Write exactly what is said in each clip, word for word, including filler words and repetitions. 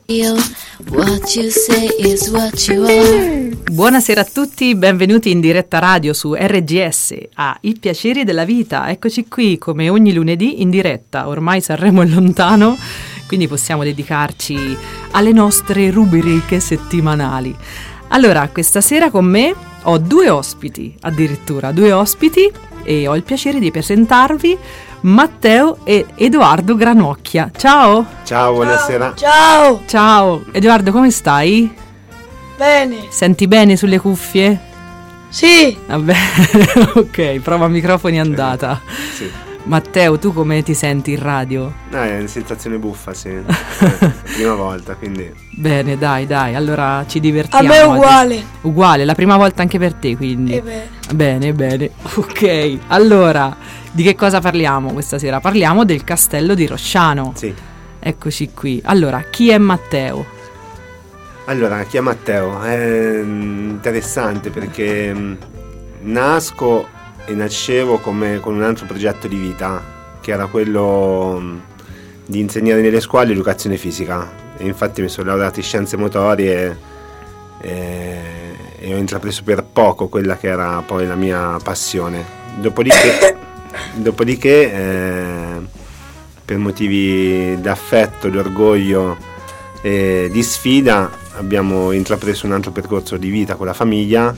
What you say is what you are. Buonasera a tutti, benvenuti in diretta radio su R G S a I Piaceri della Vita. Eccoci qui come ogni lunedì in diretta, ormai Sanremo è lontano, quindi possiamo dedicarci alle nostre rubriche settimanali. Allora, questa sera con me ho due ospiti, addirittura due ospiti, e ho il piacere di presentarvi Matteo e Edoardo Granocchia. Ciao! Ciao, buonasera. Ciao! Ciao! Edoardo, come stai? Bene. Senti bene sulle cuffie? Sì. Vabbè, ok, prova microfoni andata. Sì. Matteo, tu come ti senti in radio? No, è una sensazione buffa, sì. Eh, prima volta, quindi. Bene, dai, dai, allora ci divertiamo. A me è uguale. Uguale, la prima volta anche per te, quindi. Eh beh. Bene, bene. Ok, allora, di che cosa parliamo questa sera? Parliamo del castello di Rosciano. Sì. Eccoci qui. Allora, chi è Matteo? Allora, chi è Matteo? È interessante perché nasco e nascevo come con un altro progetto di vita, che era quello di insegnare nelle scuole educazione fisica. E infatti mi sono laureato in scienze motorie e, e ho intrapreso per poco quella che era poi la mia passione. Dopodiché, dopodiché eh, per motivi d'affetto, di orgoglio e di sfida abbiamo intrapreso un altro percorso di vita con la famiglia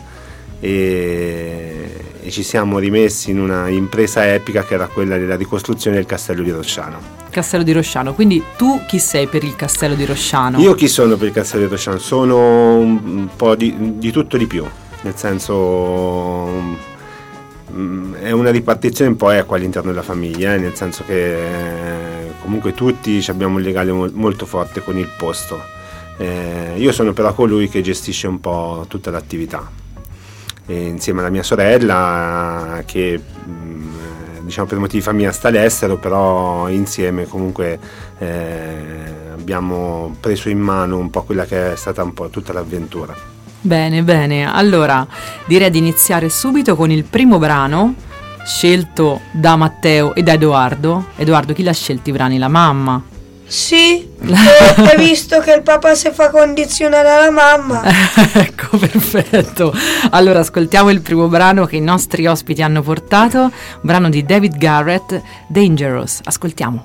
e, e ci siamo rimessi in una impresa epica che era quella della ricostruzione del castello di Rosciano. Castello di Rosciano, quindi tu chi sei per il castello di Rosciano? Io chi sono per il castello di Rosciano? Sono un po' di, di tutto di più, nel senso mh, è una ripartizione un po' equa all'interno della famiglia, eh, nel senso che eh, comunque tutti abbiamo un legame mo- molto forte con il posto. Eh, io sono però colui che gestisce un po' tutta l'attività. E insieme alla mia sorella che mh, diciamo per motivi di famiglia sta all'estero, però insieme comunque eh, abbiamo preso in mano un po' quella che è stata un po' tutta l'avventura. Bene, bene, allora direi di iniziare subito con il primo brano scelto da Matteo e da Edoardo. Edoardo, chi l'ha scelto i brani? La mamma? Sì, e hai visto che il papà si fa condizionare alla mamma. Ecco, perfetto. Allora ascoltiamo il primo brano che i nostri ospiti hanno portato, un brano di David Garrett, Dangerous. Ascoltiamo.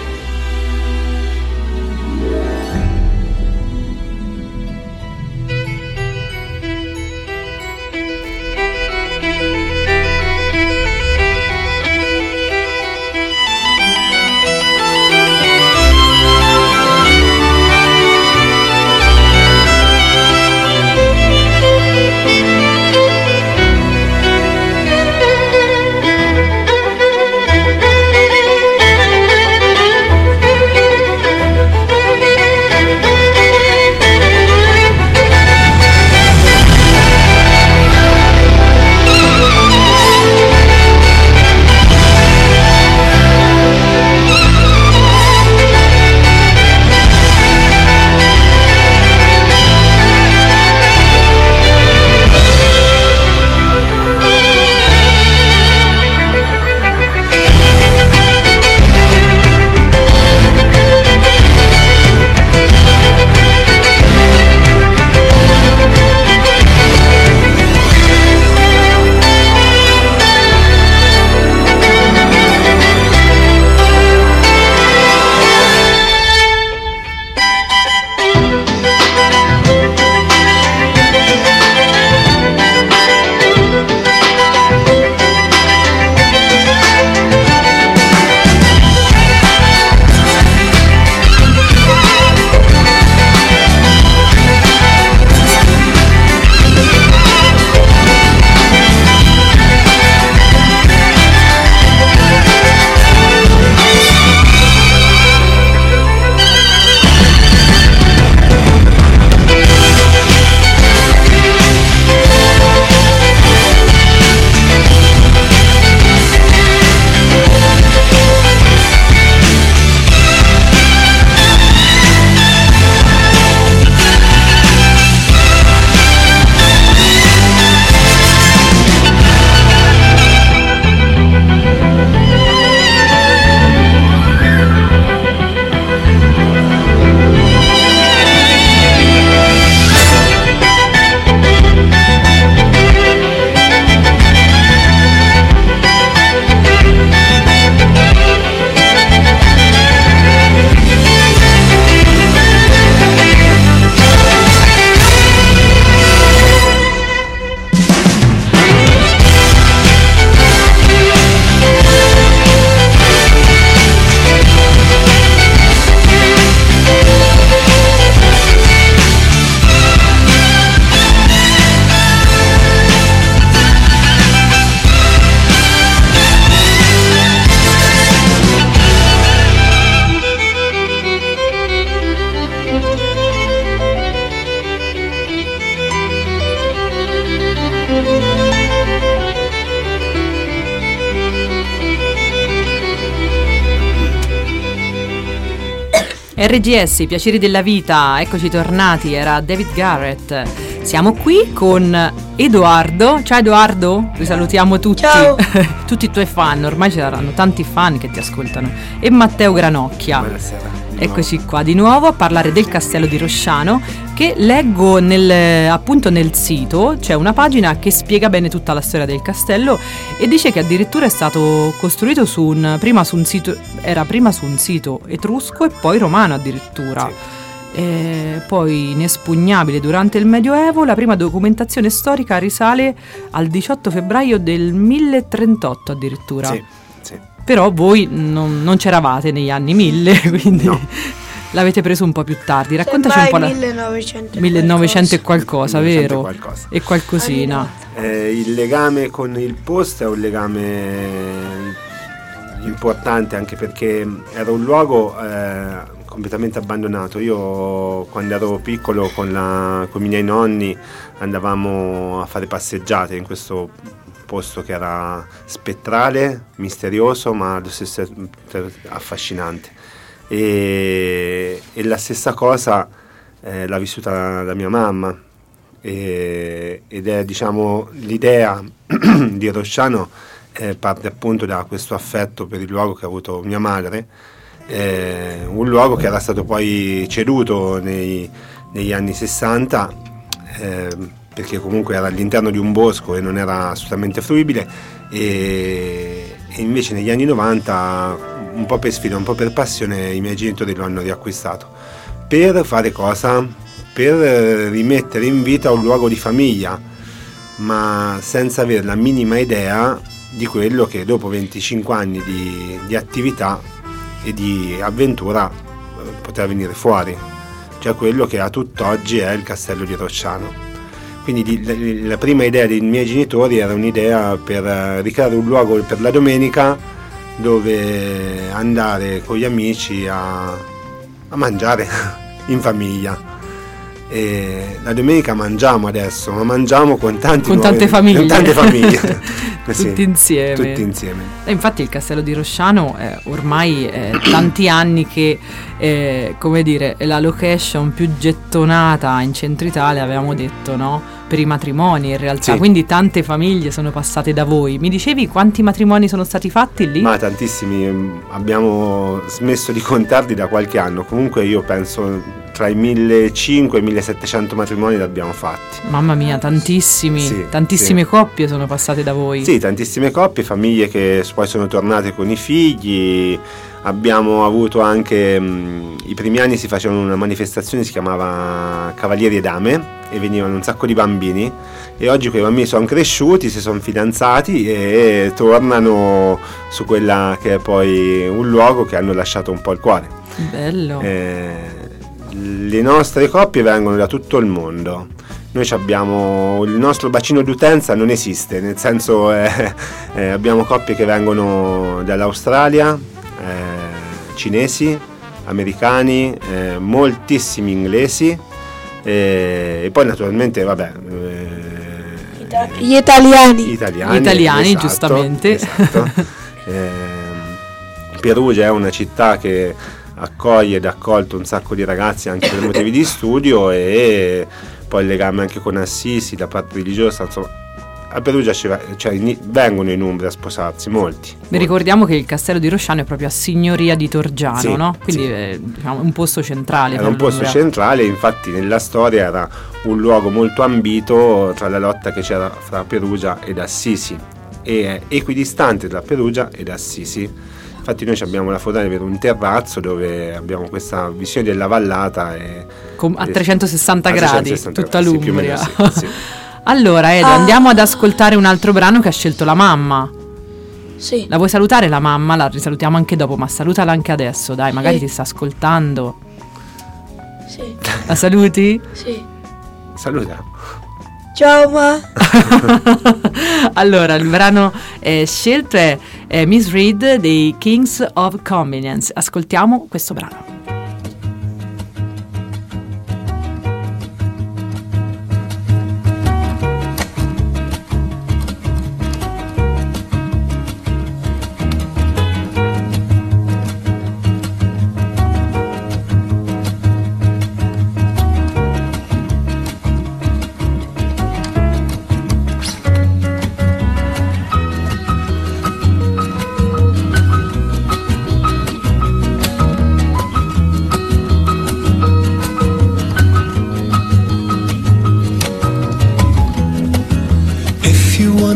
Thank R G S, i piaceri della vita, eccoci tornati, era David Garrett. Siamo qui con Edoardo. Ciao Edoardo, vi salutiamo tutti. Ciao. Tutti i tuoi fan, ormai ci saranno tanti fan che ti ascoltano. E Matteo Granocchia. Buonasera. Eccoci qua di nuovo a parlare del castello di Rosciano, che leggo nel, appunto nel sito. C'è una pagina che spiega bene tutta la storia del castello e dice che addirittura è stato costruito su un prima su un sito era prima su un sito etrusco e poi romano addirittura. Sì. E poi inespugnabile durante il Medioevo. La prima documentazione storica risale al diciotto febbraio del mille trentotto addirittura. Sì, sì. Però voi non, non c'eravate negli anni mille, quindi No. l'avete preso un po' più tardi. Raccontaci un po' la millenovecento e millenovecento e qualcosa, millenovecento vero? e qualcosa. E qualcosina. Eh, il legame con il posto è un legame importante, anche perché era un luogo eh, completamente abbandonato. Io quando ero piccolo con, la, con i miei nonni andavamo a fare passeggiate in questo posto che era spettrale, misterioso, ma allo stesso tempo affascinante. E, e la stessa cosa eh, l'ha vissuta la mia mamma, e, ed è, diciamo, l'idea di Rosciano eh, parte appunto da questo affetto per il luogo che ha avuto mia madre, eh, un luogo che era stato poi ceduto nei, negli anni sessanta, eh, perché comunque era all'interno di un bosco e non era assolutamente fruibile, e, e invece negli anni novanta, un po' per sfida, un po' per passione, i miei genitori lo hanno riacquistato. Per fare cosa? Per rimettere in vita un luogo di famiglia, ma senza avere la minima idea di quello che dopo venticinque anni di, di attività e di avventura poteva venire fuori, cioè quello che a tutt'oggi è il castello di Rosciano. Quindi la prima idea dei miei genitori era un'idea per ricreare un luogo per la domenica dove andare con gli amici a, a mangiare in famiglia. E la domenica mangiamo adesso, ma mangiamo con tanti Con nuovi, tante famiglie. con tante famiglie. Tutti Sì, insieme. tutti insieme. E infatti il castello di Rosciano è ormai è tanti anni che è, come dire, è la location più gettonata in centro Italia, avevamo detto, no? Per i matrimoni in realtà, Sì. quindi tante famiglie sono passate da voi. Mi dicevi quanti matrimoni sono stati fatti lì? Ma tantissimi, abbiamo smesso di contarli da qualche anno. Comunque io penso tra i millecinquecento e i millesettecento matrimoni li abbiamo fatti. Mamma mia, tantissimi, Sì, tantissime sì. coppie sono passate da voi. Sì, tantissime coppie, famiglie che poi sono tornate con i figli. Abbiamo avuto anche, mh, i primi anni si facevano una manifestazione, si chiamava Cavalieri e Dame, e venivano un sacco di bambini, e oggi quei bambini sono cresciuti, si sono fidanzati e tornano su quella che è poi un luogo che hanno lasciato un po' il cuore. Bello. Eh, le nostre coppie vengono da tutto il mondo. Noi abbiamo il nostro bacino d'utenza non esiste, nel senso eh, eh, abbiamo coppie che vengono dall'Australia, eh, cinesi, americani, eh, moltissimi inglesi, eh, e poi naturalmente vabbè eh, Ita- gli italiani. italiani, Gli italiani, esatto, giustamente. esatto. Ehm, Perugia è una città che accoglie ed ha accolto un sacco di ragazzi anche per motivi di studio, e poi il legame anche con Assisi, la parte religiosa, insomma. A Perugia ci va- cioè, in- vengono in Umbria a sposarsi molti. Vi ricordiamo che il castello di Rosciano è proprio a Signoria di Torgiano, Sì, no? Quindi sì. è, diciamo, un posto centrale. Era per un posto l'Umbria. centrale, infatti nella storia era un luogo molto ambito tra la lotta che c'era fra Perugia ed Assisi, e è equidistante tra Perugia ed Assisi. Infatti noi abbiamo la fortuna di avere un terrazzo dove abbiamo questa visione della vallata e, Com- a e- trecentosessanta a gradi, trecentosessanta tutta gradi, sì, più o meno l'Umbria. sì, sì. Allora Edo, Ah. andiamo ad ascoltare un altro brano che ha scelto la mamma. Sì. La vuoi salutare la mamma? La risalutiamo anche dopo, ma salutala anche adesso, dai, magari Sì. ti sta ascoltando. Sì. La saluti? Sì. Saluta. Ciao ma. Allora, il brano eh, scelto è eh, Miss Reed dei Kings of Convenience. Ascoltiamo questo brano.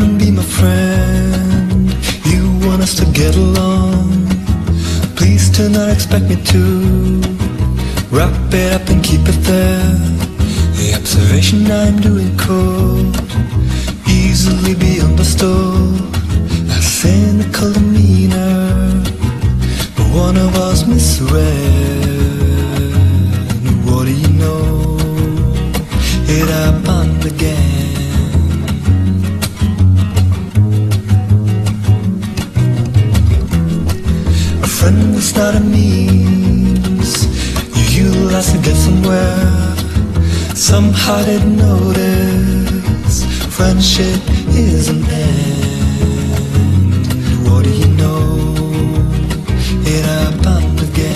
and be my friend. You want us to get along. Please do not expect me to wrap it up and keep it there. The observation I'm doing could easily be understood. A cynical demeanor, but one of us misread. What do you know? It happened again. A friend was not a means you utilize to get somewhere. Somehow didn't notice friendship is an end. What do you know? It happened again.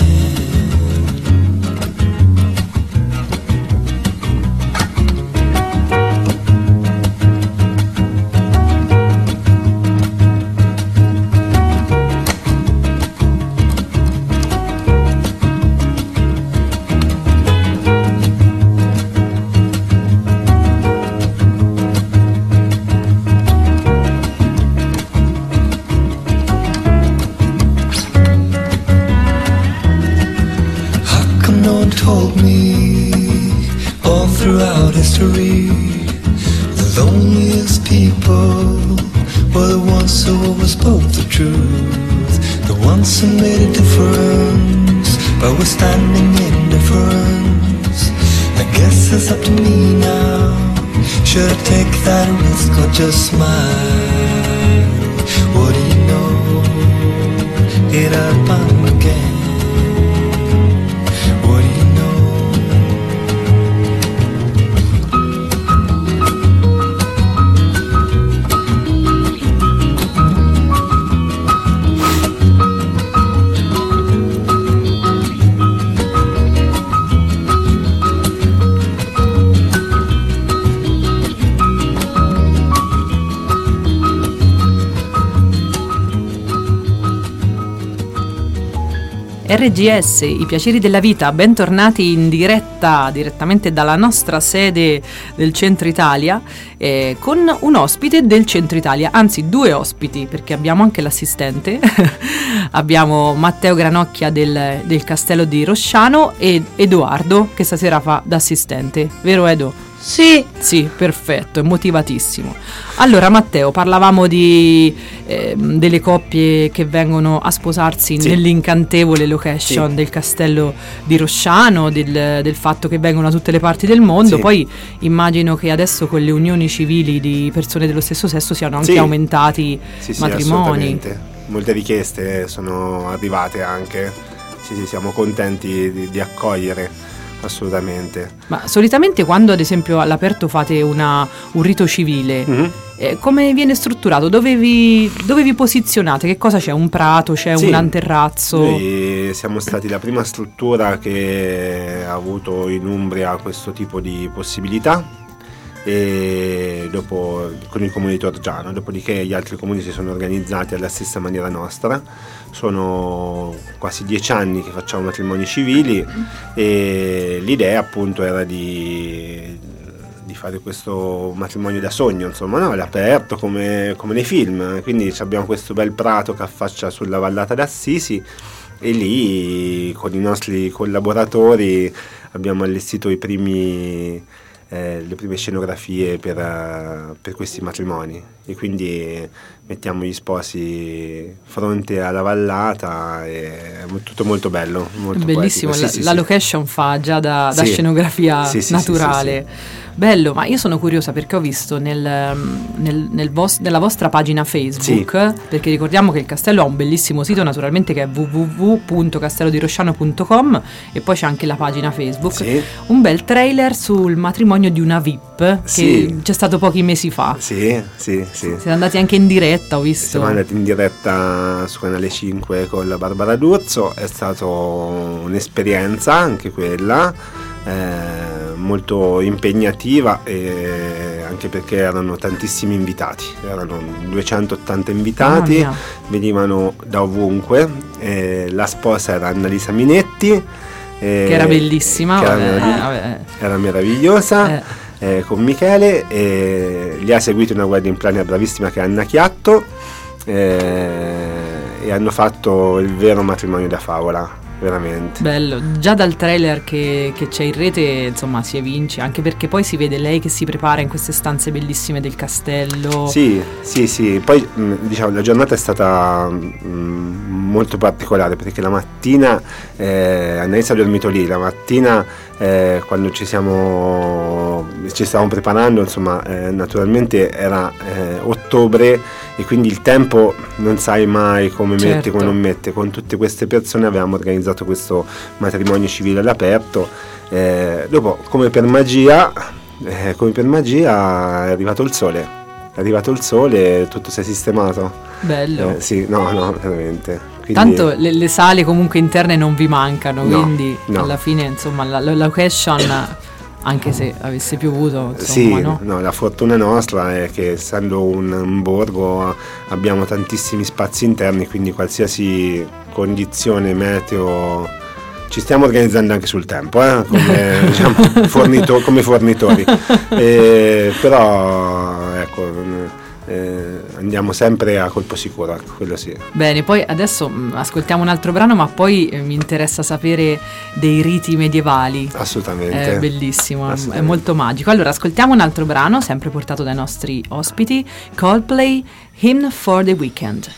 Told me all throughout history the loneliest people were the ones who always spoke the truth, the ones who made a difference but were standing indifference. I guess it's up to me now. Should I take that risk or just smile? What do you know? It happened again. R G S, i piaceri della vita, bentornati in diretta, direttamente dalla nostra sede del Centro Italia, eh, con un ospite del Centro Italia, anzi due ospiti, perché abbiamo anche l'assistente, abbiamo Matteo Granocchia del, del Castello di Rosciano e Edoardo che stasera fa da assistente, vero Edo? Sì. Sì, perfetto, è motivatissimo. Allora Matteo, parlavamo di eh, delle coppie che vengono a sposarsi sì. nell'incantevole location sì. del Castello di Rosciano, del, del fatto che vengono da tutte le parti del mondo, sì. poi immagino che adesso con le unioni civili di persone dello stesso sesso siano anche sì. aumentati sì, sì, matrimoni. Molte richieste sono arrivate anche, sì, sì, siamo contenti di, di accogliere. Assolutamente. Ma solitamente quando ad esempio all'aperto fate una, un rito civile, mm-hmm. eh, come viene strutturato? Dove vi, dove vi posizionate? Che cosa c'è? Un prato? C'è sì. un anterrazzo? Noi siamo stati la prima struttura che ha avuto in Umbria questo tipo di possibilità, e dopo con il comune di Torgiano, dopodiché gli altri comuni si sono organizzati alla stessa maniera nostra. Sono quasi dieci anni che facciamo matrimoni civili e l'idea appunto era di, di fare questo matrimonio da sogno, insomma, no? All'aperto come, come nei film, quindi abbiamo questo bel prato che affaccia sulla vallata d'Assisi e lì con i nostri collaboratori abbiamo allestito i primi Eh, le prime scenografie per, uh, per questi matrimoni e quindi mettiamo gli sposi fronte alla vallata e è tutto molto bello, molto bellissimo. Sì, la, sì, la sì. location fa già da, da sì. scenografia sì, sì, naturale. sì, sì, sì. Bello, ma io sono curiosa perché ho visto nel, nel, nel vos- nella vostra pagina Facebook, sì. perché ricordiamo che il castello ha un bellissimo sito naturalmente che è w w w punto castellodirosciano punto com e poi c'è anche la pagina Facebook, sì. un bel trailer sul matrimonio di una V I P che sì. c'è stato pochi mesi fa. Sì, sì, sì. Siete andati anche in diretta, ho visto. Siamo andati in diretta su Canale cinque con la Barbara D'Urso, è stata un'esperienza anche quella, eh, molto impegnativa, e anche perché erano tantissimi invitati, erano duecentottanta invitati, oh, venivano da ovunque, eh, la sposa era Annalisa Minetti, eh, che era bellissima, che vabbè, era, vabbè. era meravigliosa, eh. eh, con Michele, e li ha seguiti una wedding planner bravissima che è Anna Chiatto, eh, e hanno fatto il vero matrimonio da favola. Veramente bello, già dal trailer che, che c'è in rete insomma si evince, anche perché poi si vede lei che si prepara in queste stanze bellissime del castello. Sì, sì, sì, poi mh, diciamo la giornata è stata mh, molto particolare, perché la mattina eh, Annalisa ha dormito lì, la mattina eh, quando ci siamo ci stavamo preparando, insomma eh, naturalmente era eh, ottobre, e quindi il tempo non sai mai come certo. mette, come non mette. Con tutte queste persone avevamo organizzato questo matrimonio civile all'aperto, eh, dopo come per magia eh, come per magia è arrivato il sole è arrivato il sole e tutto si è sistemato. Bello. Eh, sì, no, no, veramente. Quindi, tanto le, le sale comunque interne non vi mancano, no, quindi no. alla fine insomma la, la location, anche se avesse piovuto, insomma, sì, no? no, la fortuna nostra è che essendo un, un borgo abbiamo tantissimi spazi interni, quindi qualsiasi condizione meteo ci stiamo organizzando anche sul tempo, eh, come, diciamo, fornito, come fornitori, eh, però ecco eh, andiamo sempre a colpo sicuro, ecco, quello sì. Bene, poi adesso mh, ascoltiamo un altro brano, ma poi eh, mi interessa sapere dei riti medievali. Assolutamente. È bellissimo, Assolutamente. È molto magico. Allora ascoltiamo un altro brano, sempre portato dai nostri ospiti, Coldplay, Hymn for the Weekend.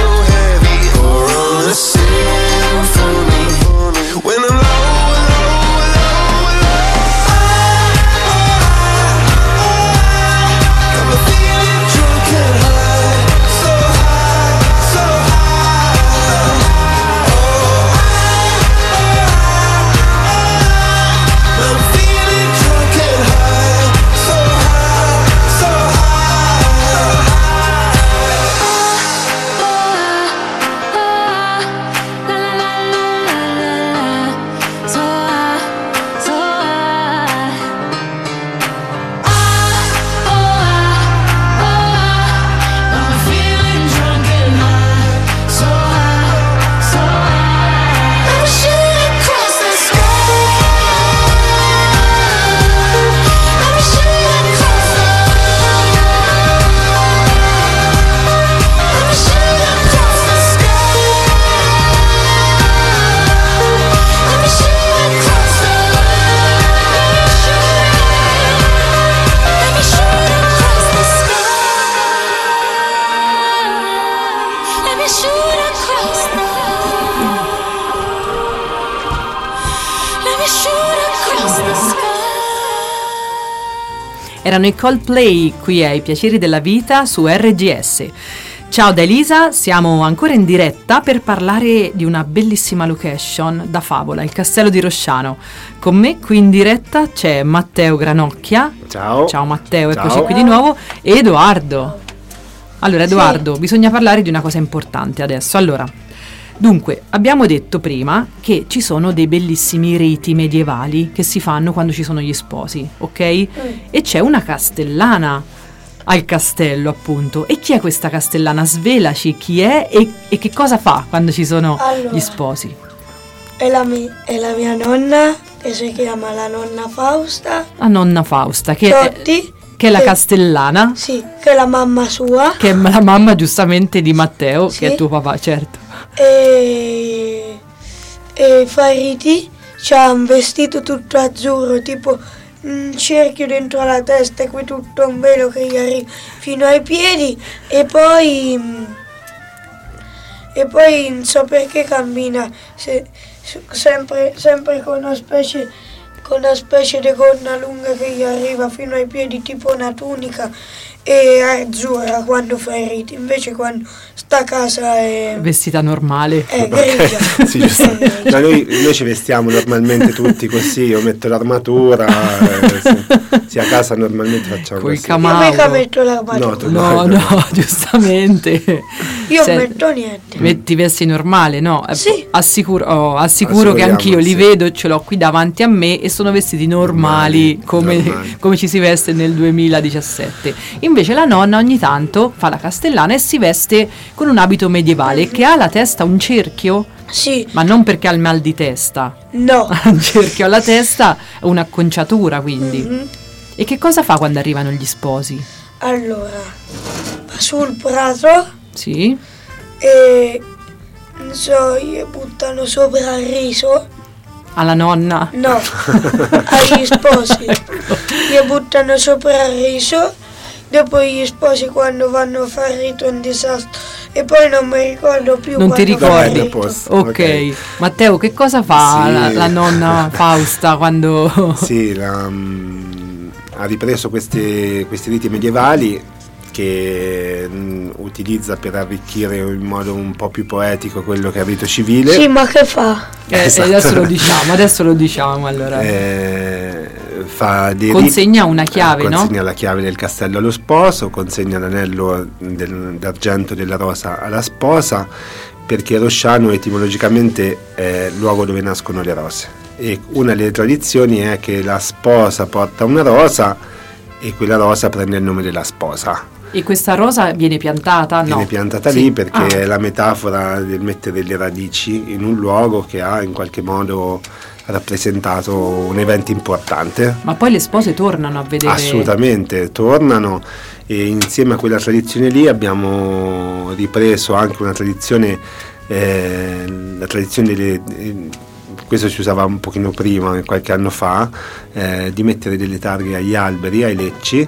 When I'm low, low Erano i Coldplay qui ai Piaceri della Vita su R G S. Ciao da Elisa, siamo ancora in diretta per parlare di una bellissima location da favola, il Castello di Rosciano. Con me qui in diretta c'è Matteo Granocchia. Ciao. Ciao Matteo, eccoci Ciao. qui di nuovo. E Edoardo. Allora Edoardo, Sì. bisogna parlare di una cosa importante adesso. Allora, dunque, abbiamo detto prima che ci sono dei bellissimi riti medievali che si fanno quando ci sono gli sposi, ok? E c'è una castellana al castello, appunto. E chi è questa castellana? Svelaci chi è e, e che cosa fa quando ci sono Allora. gli sposi. È la, mi- è la mia nonna, che si chiama la nonna Fausta. La nonna Fausta, che, Totti, è, che è la che- castellana, Sì, che è la mamma sua. che è la mamma giustamente di Matteo, Sì. che è tuo papà, certo. E, e fa i riti. C'ha un vestito tutto azzurro, tipo un cerchio dentro la testa e qui tutto un velo che gli arriva fino ai piedi. E poi e poi non so perché cammina se- se- sempre, sempre con una specie con una specie di gonna lunga che gli arriva fino ai piedi, tipo una tunica, e azzurra quando fa i riti. Invece quando sta a casa è, Vestita normale. è grigia. Sì, giusto. È grigia. No, noi, noi ci vestiamo normalmente tutti così, io metto l'armatura, eh, sì. Sì, a casa normalmente facciamo Coi così. cam- Io mica Mauro. metto l'armatura. No, tu No, No, no, giustamente. Io Se- metto niente. Metti vesti normale, no? Eh, Sì. Assicuro, oh, assicuro che Assicuriamo, anch'io li sì. vedo, ce l'ho qui davanti a me e sono vestiti normali, Normali, come, normali. come ci si veste nel duemiladiciassette. Invece la nonna ogni tanto fa la castellana e si veste con un abito medievale che ha alla testa un cerchio, Sì, ma non perché ha il mal di testa, no. ha un cerchio alla testa, un'acconciatura quindi. Mhm. E che cosa fa quando arrivano gli sposi? Allora, va sul prato Sì? e non so, gli buttano sopra il riso. Alla nonna? No, agli sposi. Gli buttano sopra il riso. Dopo gli sposi quando vanno a fare il rito è un disastro. E poi non mi ricordo più Non ti quando fa il ricordi? rito. posto. Ok. Ok. Matteo, che cosa fa Sì. la, la nonna Fausta quando... Sì, la, mm, ha ripreso questi, questi riti medievali che mm, utilizza per arricchire in modo un po' più poetico quello che è il rito civile. Sì, ma che fa? Eh, Esatto. Adesso lo diciamo, adesso lo diciamo allora. Eh, fa dei Consegna riti- una chiave, eh, no? consegna la chiave del castello allo sposo, consegna l'anello del- d'argento della rosa alla sposa, perché Rosciano etimologicamente è il luogo dove nascono le rose, e una delle tradizioni è che la sposa porta una rosa e quella rosa prende il nome della sposa. E questa rosa viene piantata? No. Viene piantata Sì. lì perché Ah, è la metafora del mettere le radici in un luogo che ha in qualche modo rappresentato un evento importante. Ma poi le spose tornano a vedere... Assolutamente, tornano, e insieme a quella tradizione lì abbiamo ripreso anche una tradizione, eh, la tradizione delle... eh, questo si usava un pochino prima, qualche anno fa, eh, di mettere delle targhe agli alberi, ai lecci,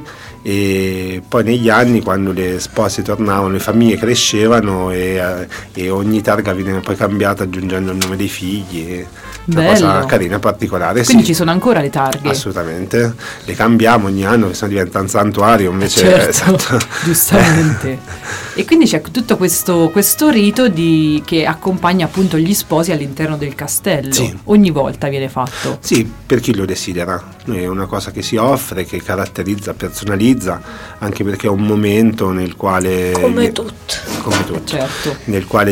e poi negli anni quando le spose tornavano, le famiglie crescevano e, eh, e ogni targa veniva poi cambiata aggiungendo il nome dei figli, una Bello. cosa carina, particolare. Quindi sì. ci sono ancora le targhe? Assolutamente, le cambiamo ogni anno, che sennò diventa un santuario, invece Certo, esatto. giustamente. E quindi c'è tutto questo, questo rito di, che accompagna appunto gli sposi all'interno del castello. Sì. Ogni volta viene fatto. Sì, per chi lo desidera. È una cosa che si offre, che caratterizza, personalizza, anche perché è un momento nel quale Come vie- tutto. come tutto, Certo. nel quale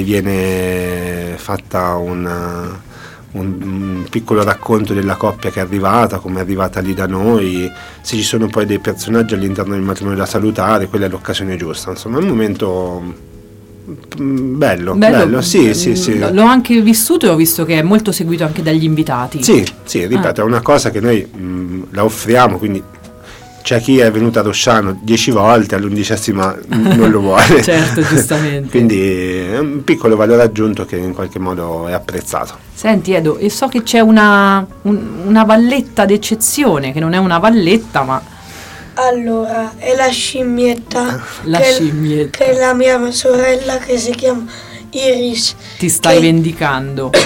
viene fatta una, un, un piccolo racconto della coppia che è arrivata, come è arrivata lì da noi, se ci sono poi dei personaggi all'interno del matrimonio da salutare, quella è l'occasione giusta. Insomma, è un momento mm, bello, bello, sì, sì, sì. L'ho anche vissuto e ho visto che è molto seguito anche dagli invitati. Sì, sì, ripeto, Ah. è una cosa che noi mh, la offriamo, quindi c'è chi è venuto a Rosciano dieci volte, all'undicesima non lo vuole. Certo, giustamente. Quindi è un piccolo valore aggiunto che in qualche modo è apprezzato. Senti Edo, e so che c'è una, un- una valletta d'eccezione, che non è una valletta, ma Allora, è la scimmietta. La che, scimmietta. Che è la mia sorella che si chiama Iris. ti stai Che- vendicando.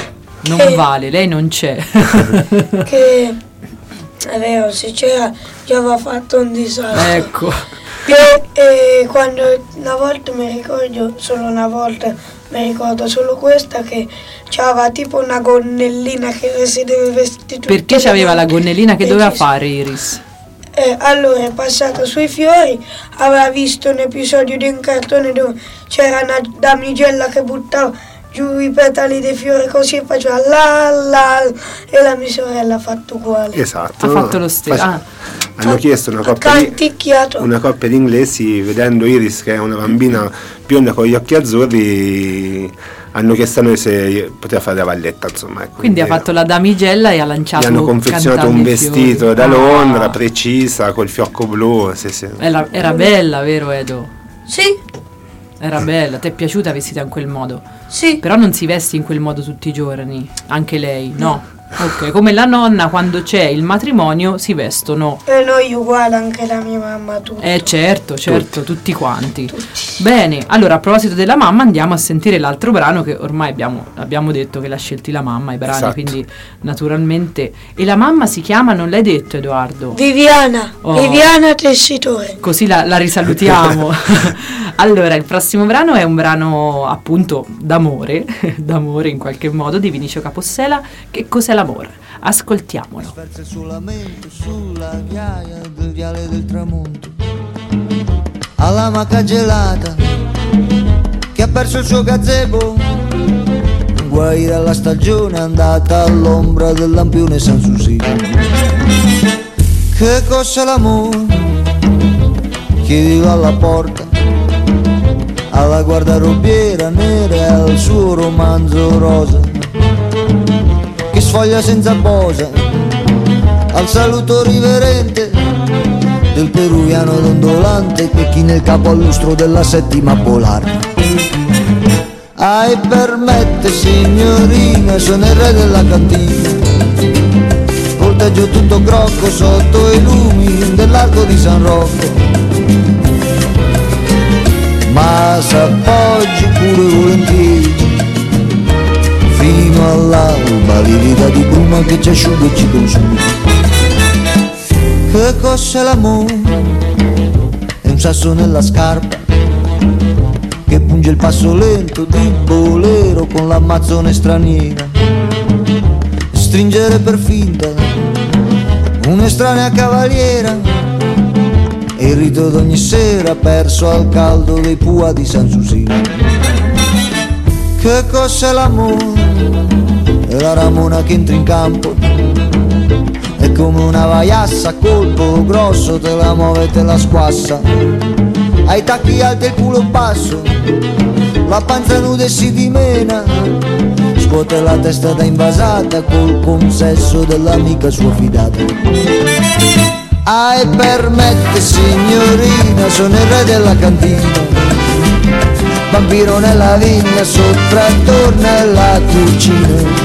non Che- vale, lei non c'è. Che è vero, se c'era già aveva fatto un disastro. Ecco. E, e quando una volta mi ricordo, solo una volta mi ricordo solo questa, che c'aveva tipo una gonnellina che le si deve vestire. Perché tutte c'aveva le la volte. gonnellina che E doveva ci- fare Iris? Eh, allora è passata sui fiori, aveva visto un episodio di un cartone dove c'era una damigella che buttava giù i petali dei fiori così e faceva la la e la mia sorella ha fatto uguale. Esatto. Ha fatto lo stesso. Fac- Ah. Hanno chiesto una Ha coppia, di, canticchiato. una coppia di inglesi, vedendo Iris che è una bambina bionda con gli occhi azzurri, hanno chiesto a noi se poteva fare la valletta, insomma. Ecco, Quindi ha fatto la damigella e ha lanciato. gli hanno confezionato un cantando i vestito fiori. da Ah. Londra, precisa, col fiocco blu. Sì, sì. Era, era bella, vero Edo? Sì, Era bella, ti è piaciuta vestita in quel modo? sì. Però non si veste in quel modo tutti i giorni, anche lei, no? Ok, come la nonna quando c'è il matrimonio si vestono. E noi uguale, anche la mia mamma, tutto. Eh certo, certo, tutti, quanti. Bene, allora a proposito della mamma andiamo a sentire l'altro brano che ormai abbiamo, abbiamo detto che l'ha scelti la mamma, i brani, Esatto. quindi naturalmente. E la mamma si chiama, non l'hai detto Edoardo? Viviana, Oh. Viviana Tessitore. Così la, la risalutiamo. Allora, il prossimo brano è un brano appunto d'amore, d'amore in qualche modo, di Vinicio Capossela. Che cos'è l'amore? Ascoltiamolo. Sperse solamente sulla ghiaia del viale del tramonto, alla maca gelata che ha perso il suo gazebo, guai dalla stagione andata all'ombra del lampione Sanssouci. Che cos'è l'amore? Chiedilo alla porta, alla guardarobiera nera e al suo romanzo rosa che sfoglia senza posa, al saluto riverente del peruviano dondolante che china il capo al lustro della settima polare. Ai permette signorina, sono il re della cantina, volteggio tutto crocco sotto i lumi dell'arco di San Rocco, ma s'appoggi pure volentieri fino all'alba, livida di bruma che ci asciuga e ci consuma. Che cos'è l'amore? È un sasso nella scarpa che punge il passo lento di bolero con l'ammazzone straniera, stringere per finta un'estranea cavaliera e il rito d'ogni sera perso al caldo dei pua di Sanssouci. Che cos'è l'amore? È la ramona che entra in campo, è come una vaiassa, colpo grosso, te la muove e te la squassa, ai tacchi alti e il culo basso, la panza nuda e si dimena, scuote la testa da invasata col consesso dell'amica sua fidata. Ai permette signorina, sono il re della cantina, vampiro nella vigna, sottrattor nella cucina.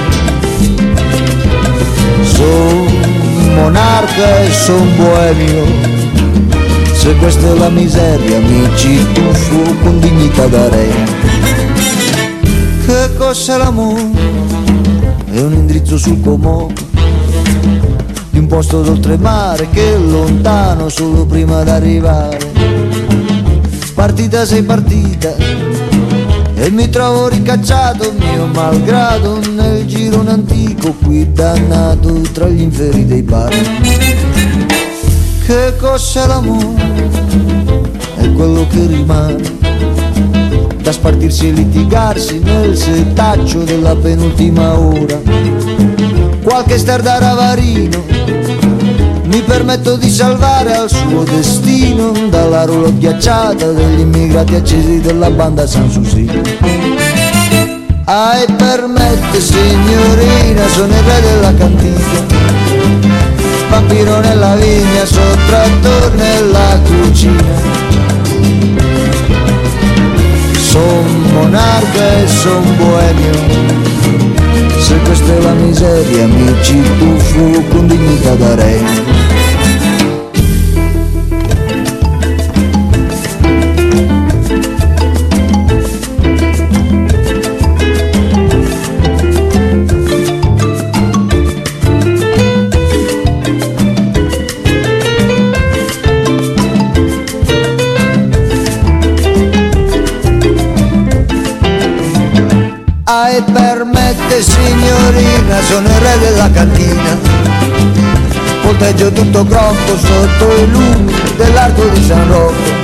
Son monarca e son boemio, se questa è la miseria mi ci tuffo con dignità da re. Che cos'è l'amore? È un indirizzo sul Como di un posto d'oltremare che è lontano solo prima d'arrivare. Partita sei partita e mi trovo ricacciato mio malgrado nel girone antico qui dannato tra gli inferi dei bar. Che cos'è l'amore? È quello che rimane da spartirsi e litigarsi nel setaccio della penultima ora. Qualche star da ravarino mi permetto di salvare al suo destino dalla rulo ghiacciata degli immigrati accesi della banda Sanssouci. Ai permette signorina, sono il re della cantina, vampiro nella vigna, sottrattor nella cucina. Son monarca e son boemio, se questa è la miseria mi ci tuffo con dignità da re. Scusate signorina, sono il re della cantina, volteggio tutto crocco sotto i lumi dell'arco di San Rocco.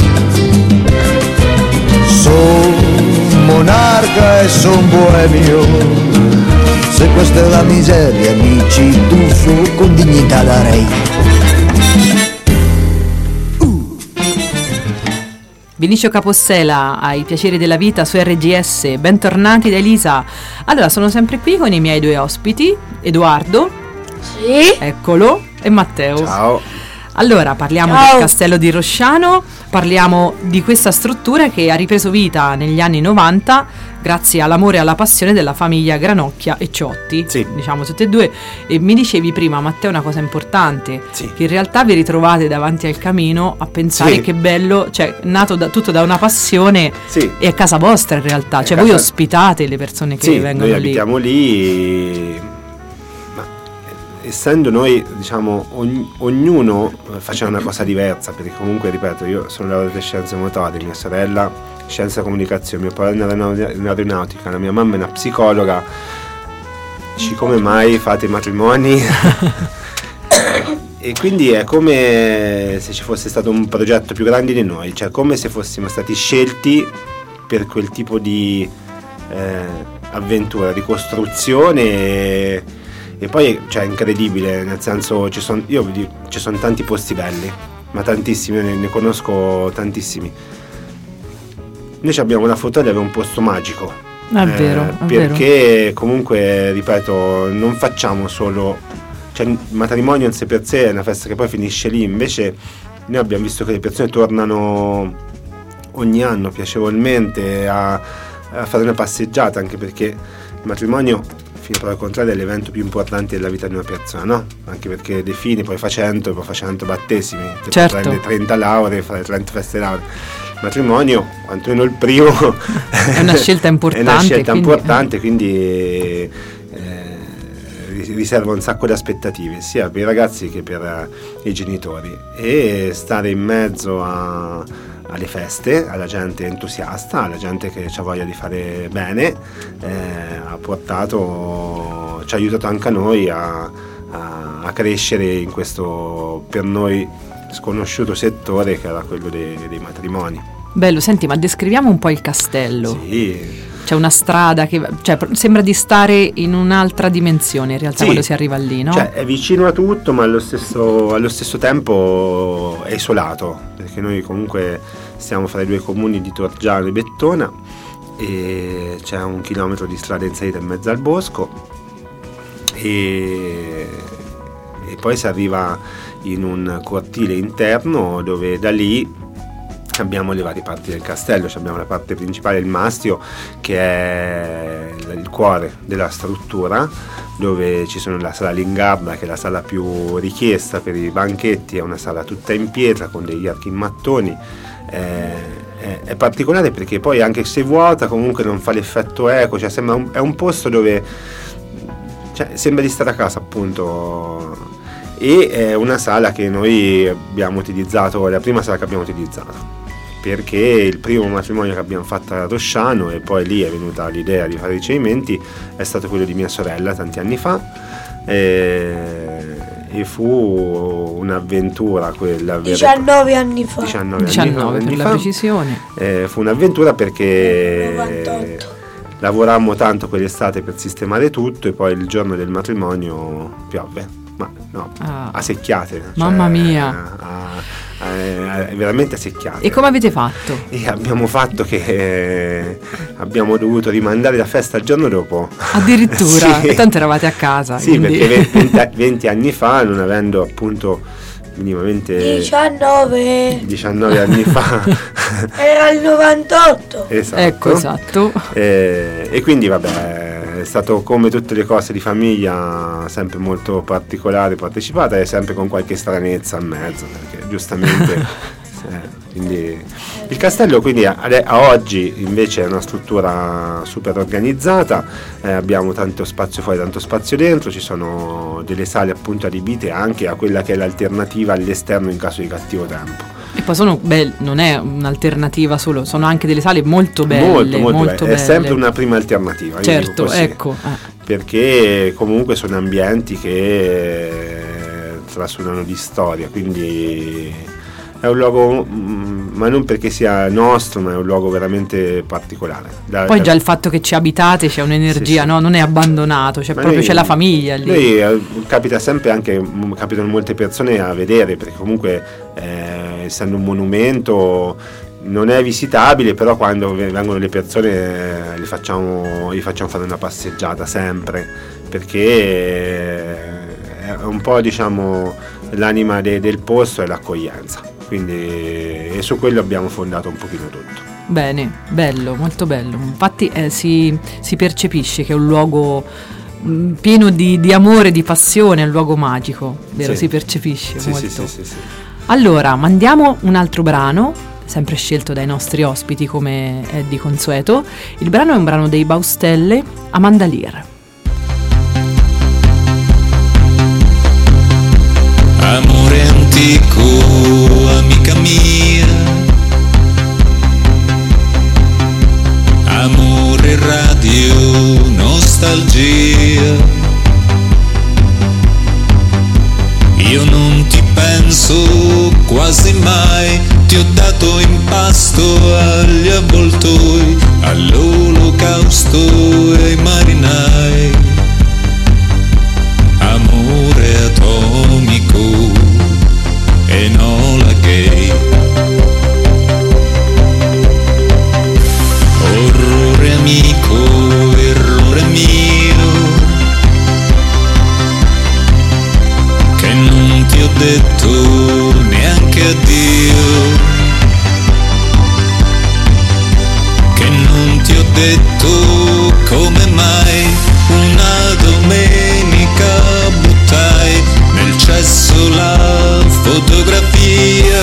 Son monarca e son boemio, se questa è la miseria mi ci tuffo con dignità da re. Vinicio Capossela ai piaceri della vita su R G S, bentornati da Elisa. Allora, sono sempre qui con i miei due ospiti, Edoardo, Sì. eccolo, e Matteo. Ciao. Allora, parliamo Ciao. del castello di Rosciano, parliamo di questa struttura che ha ripreso vita negli anni novanta grazie all'amore e alla passione della famiglia Granocchia e Ciotti, Sì. diciamo tutte e due. E mi dicevi prima, Matteo, una cosa importante, Sì. che in realtà vi ritrovate davanti al camino a pensare Sì. che bello, cioè nato da, tutto da una passione, Sì. e è casa vostra in realtà, È cioè casa- voi ospitate le persone che Sì, vengono noi lì. abitiamo lì, ma essendo noi, diciamo, ogn- ognuno eh, faceva una cosa diversa, perché comunque, ripeto, io sono laureato in scienze motorie, mia sorella scienza e comunicazione, mio padre in aeronautica, la mia mamma è una psicologa. Dici, come mai fate i matrimoni? E quindi è come se ci fosse stato un progetto più grande di noi, cioè come se fossimo stati scelti per quel tipo di eh, avventura, di costruzione, e, e poi cioè, è incredibile, nel senso ci sono, io vi dico, ci sono tanti posti belli, ma tantissimi, ne, ne conosco tantissimi. Noi abbiamo la fortuna di avere un posto magico. È vero, è perché comunque, ripeto, non facciamo solo, cioè il matrimonio in sé per sé è una festa che poi finisce lì, invece noi abbiamo visto che le persone tornano ogni anno piacevolmente a, a fare una passeggiata, anche perché il matrimonio, fino al contrario, è l'evento più importante della vita di una persona, no? Anche perché defini, poi fa cento, poi fa cento battesimi, ti Certo. prende trenta lauree, fare trenta feste lauree. Il matrimonio, quantomeno il primo, È una scelta importante. è una scelta quindi- importante, quindi eh, riserva un sacco di aspettative sia per i ragazzi che per eh, i genitori, e stare in mezzo a, alle feste, alla gente entusiasta, alla gente che ha voglia di fare bene, eh, ha portato, ci ha aiutato anche a noi a, a, a crescere in questo per noi sconosciuto settore che era quello dei, dei matrimoni. Bello, senti, ma descriviamo un po' il castello. Sì. C'è una strada che, cioè, pr- sembra di stare in un'altra dimensione in realtà, Sì. quando si arriva lì, no? Cioè è vicino a tutto, ma allo stesso, allo stesso tempo è isolato, perché noi comunque stiamo fra i due comuni di Torgiano e Bettona, e c'è un chilometro di strada in salita in mezzo al bosco, e, e poi si arriva in un cortile interno dove da lì abbiamo le varie parti del castello. Cioè abbiamo la parte principale, il mastio, che è il cuore della struttura, dove ci sono la sala Lingarda, che è la sala più richiesta per i banchetti, è una sala tutta in pietra con degli archi in mattoni. È, è, è particolare perché poi anche se vuota comunque non fa l'effetto eco, cioè sembra un, è un posto dove, cioè, sembra di stare a casa, appunto. E è una sala che noi abbiamo utilizzato, è la prima sala che abbiamo utilizzato, perché il primo matrimonio che abbiamo fatto a Rosciano, e poi lì è venuta l'idea di fare i ricevimenti, è stato quello di mia sorella tanti anni fa, e, e fu un'avventura quella vera- diciannove anni fa. diciannove, diciannove anni, per la fa. precisione. Eh, fu un'avventura perché novantotto. lavorammo tanto quell'estate per sistemare tutto, e poi il giorno del matrimonio piove. Ma no, Ah. a secchiate. Mamma mia. A, a, a, veramente a secchiate. E come avete fatto? E abbiamo fatto che eh, abbiamo dovuto rimandare la festa il giorno dopo. Addirittura, Sì. tanto eravate a casa. Sì, quindi- perché venti, venti anni fa, non avendo appunto minimamente diciannove. diciannove anni fa, Era il novantotto. esatto. Ecco, esatto. E, e quindi vabbè, è stato, come tutte le cose di famiglia, sempre molto particolare, partecipata, e sempre con qualche stranezza a mezzo, perché giustamente eh, quindi il castello, quindi a, a oggi invece è una struttura super organizzata, eh, abbiamo tanto spazio fuori, tanto spazio dentro, ci sono delle sale appunto adibite anche a quella che è l'alternativa all'esterno in caso di cattivo tempo. E poi sono belle, non è un'alternativa solo, sono anche delle sale molto belle. molto molto, molto belle. È belle. sempre una prima alternativa, io Certo, dico così. ecco. eh. perché comunque sono ambienti che trasudanano di storia, quindi è un luogo, ma non perché sia nostro, ma è un luogo veramente particolare. Da, Poi da... già il fatto che ci abitate, c'è un'energia, sì, no? Non è abbandonato, cioè proprio noi, c'è la famiglia lì. Noi eh, capita sempre anche, capitano molte persone a vedere, perché comunque eh, essendo un monumento non è visitabile, però quando vengono le persone eh, li facciamo, gli facciamo fare una passeggiata sempre, perché è un po', diciamo, l'anima de, del posto è l'accoglienza, quindi e su quello abbiamo fondato un pochino tutto. Bene, bello, molto bello. Infatti eh, si, si percepisce che è un luogo mh, pieno di, di amore, di passione, è un luogo magico, vero? Sì. Si percepisce sì, molto. Sì, sì, sì, sì. Allora, mandiamo un altro brano, sempre scelto dai nostri ospiti come è di consueto. Il brano è un brano dei Baustelle, Amanda Lear. Amore antico, amica mia, amore radio, nostalgia. Io non ti penso quasi mai, ti ho dato in pasto agli avvoltoi, all'olocausto e ai marinai. Amore atomico, Enola Gay. Orrore amico, errore mio, che non ti ho detto neanche addio, che non ti ho detto come mai una domenica buttai nel cesso la fotografia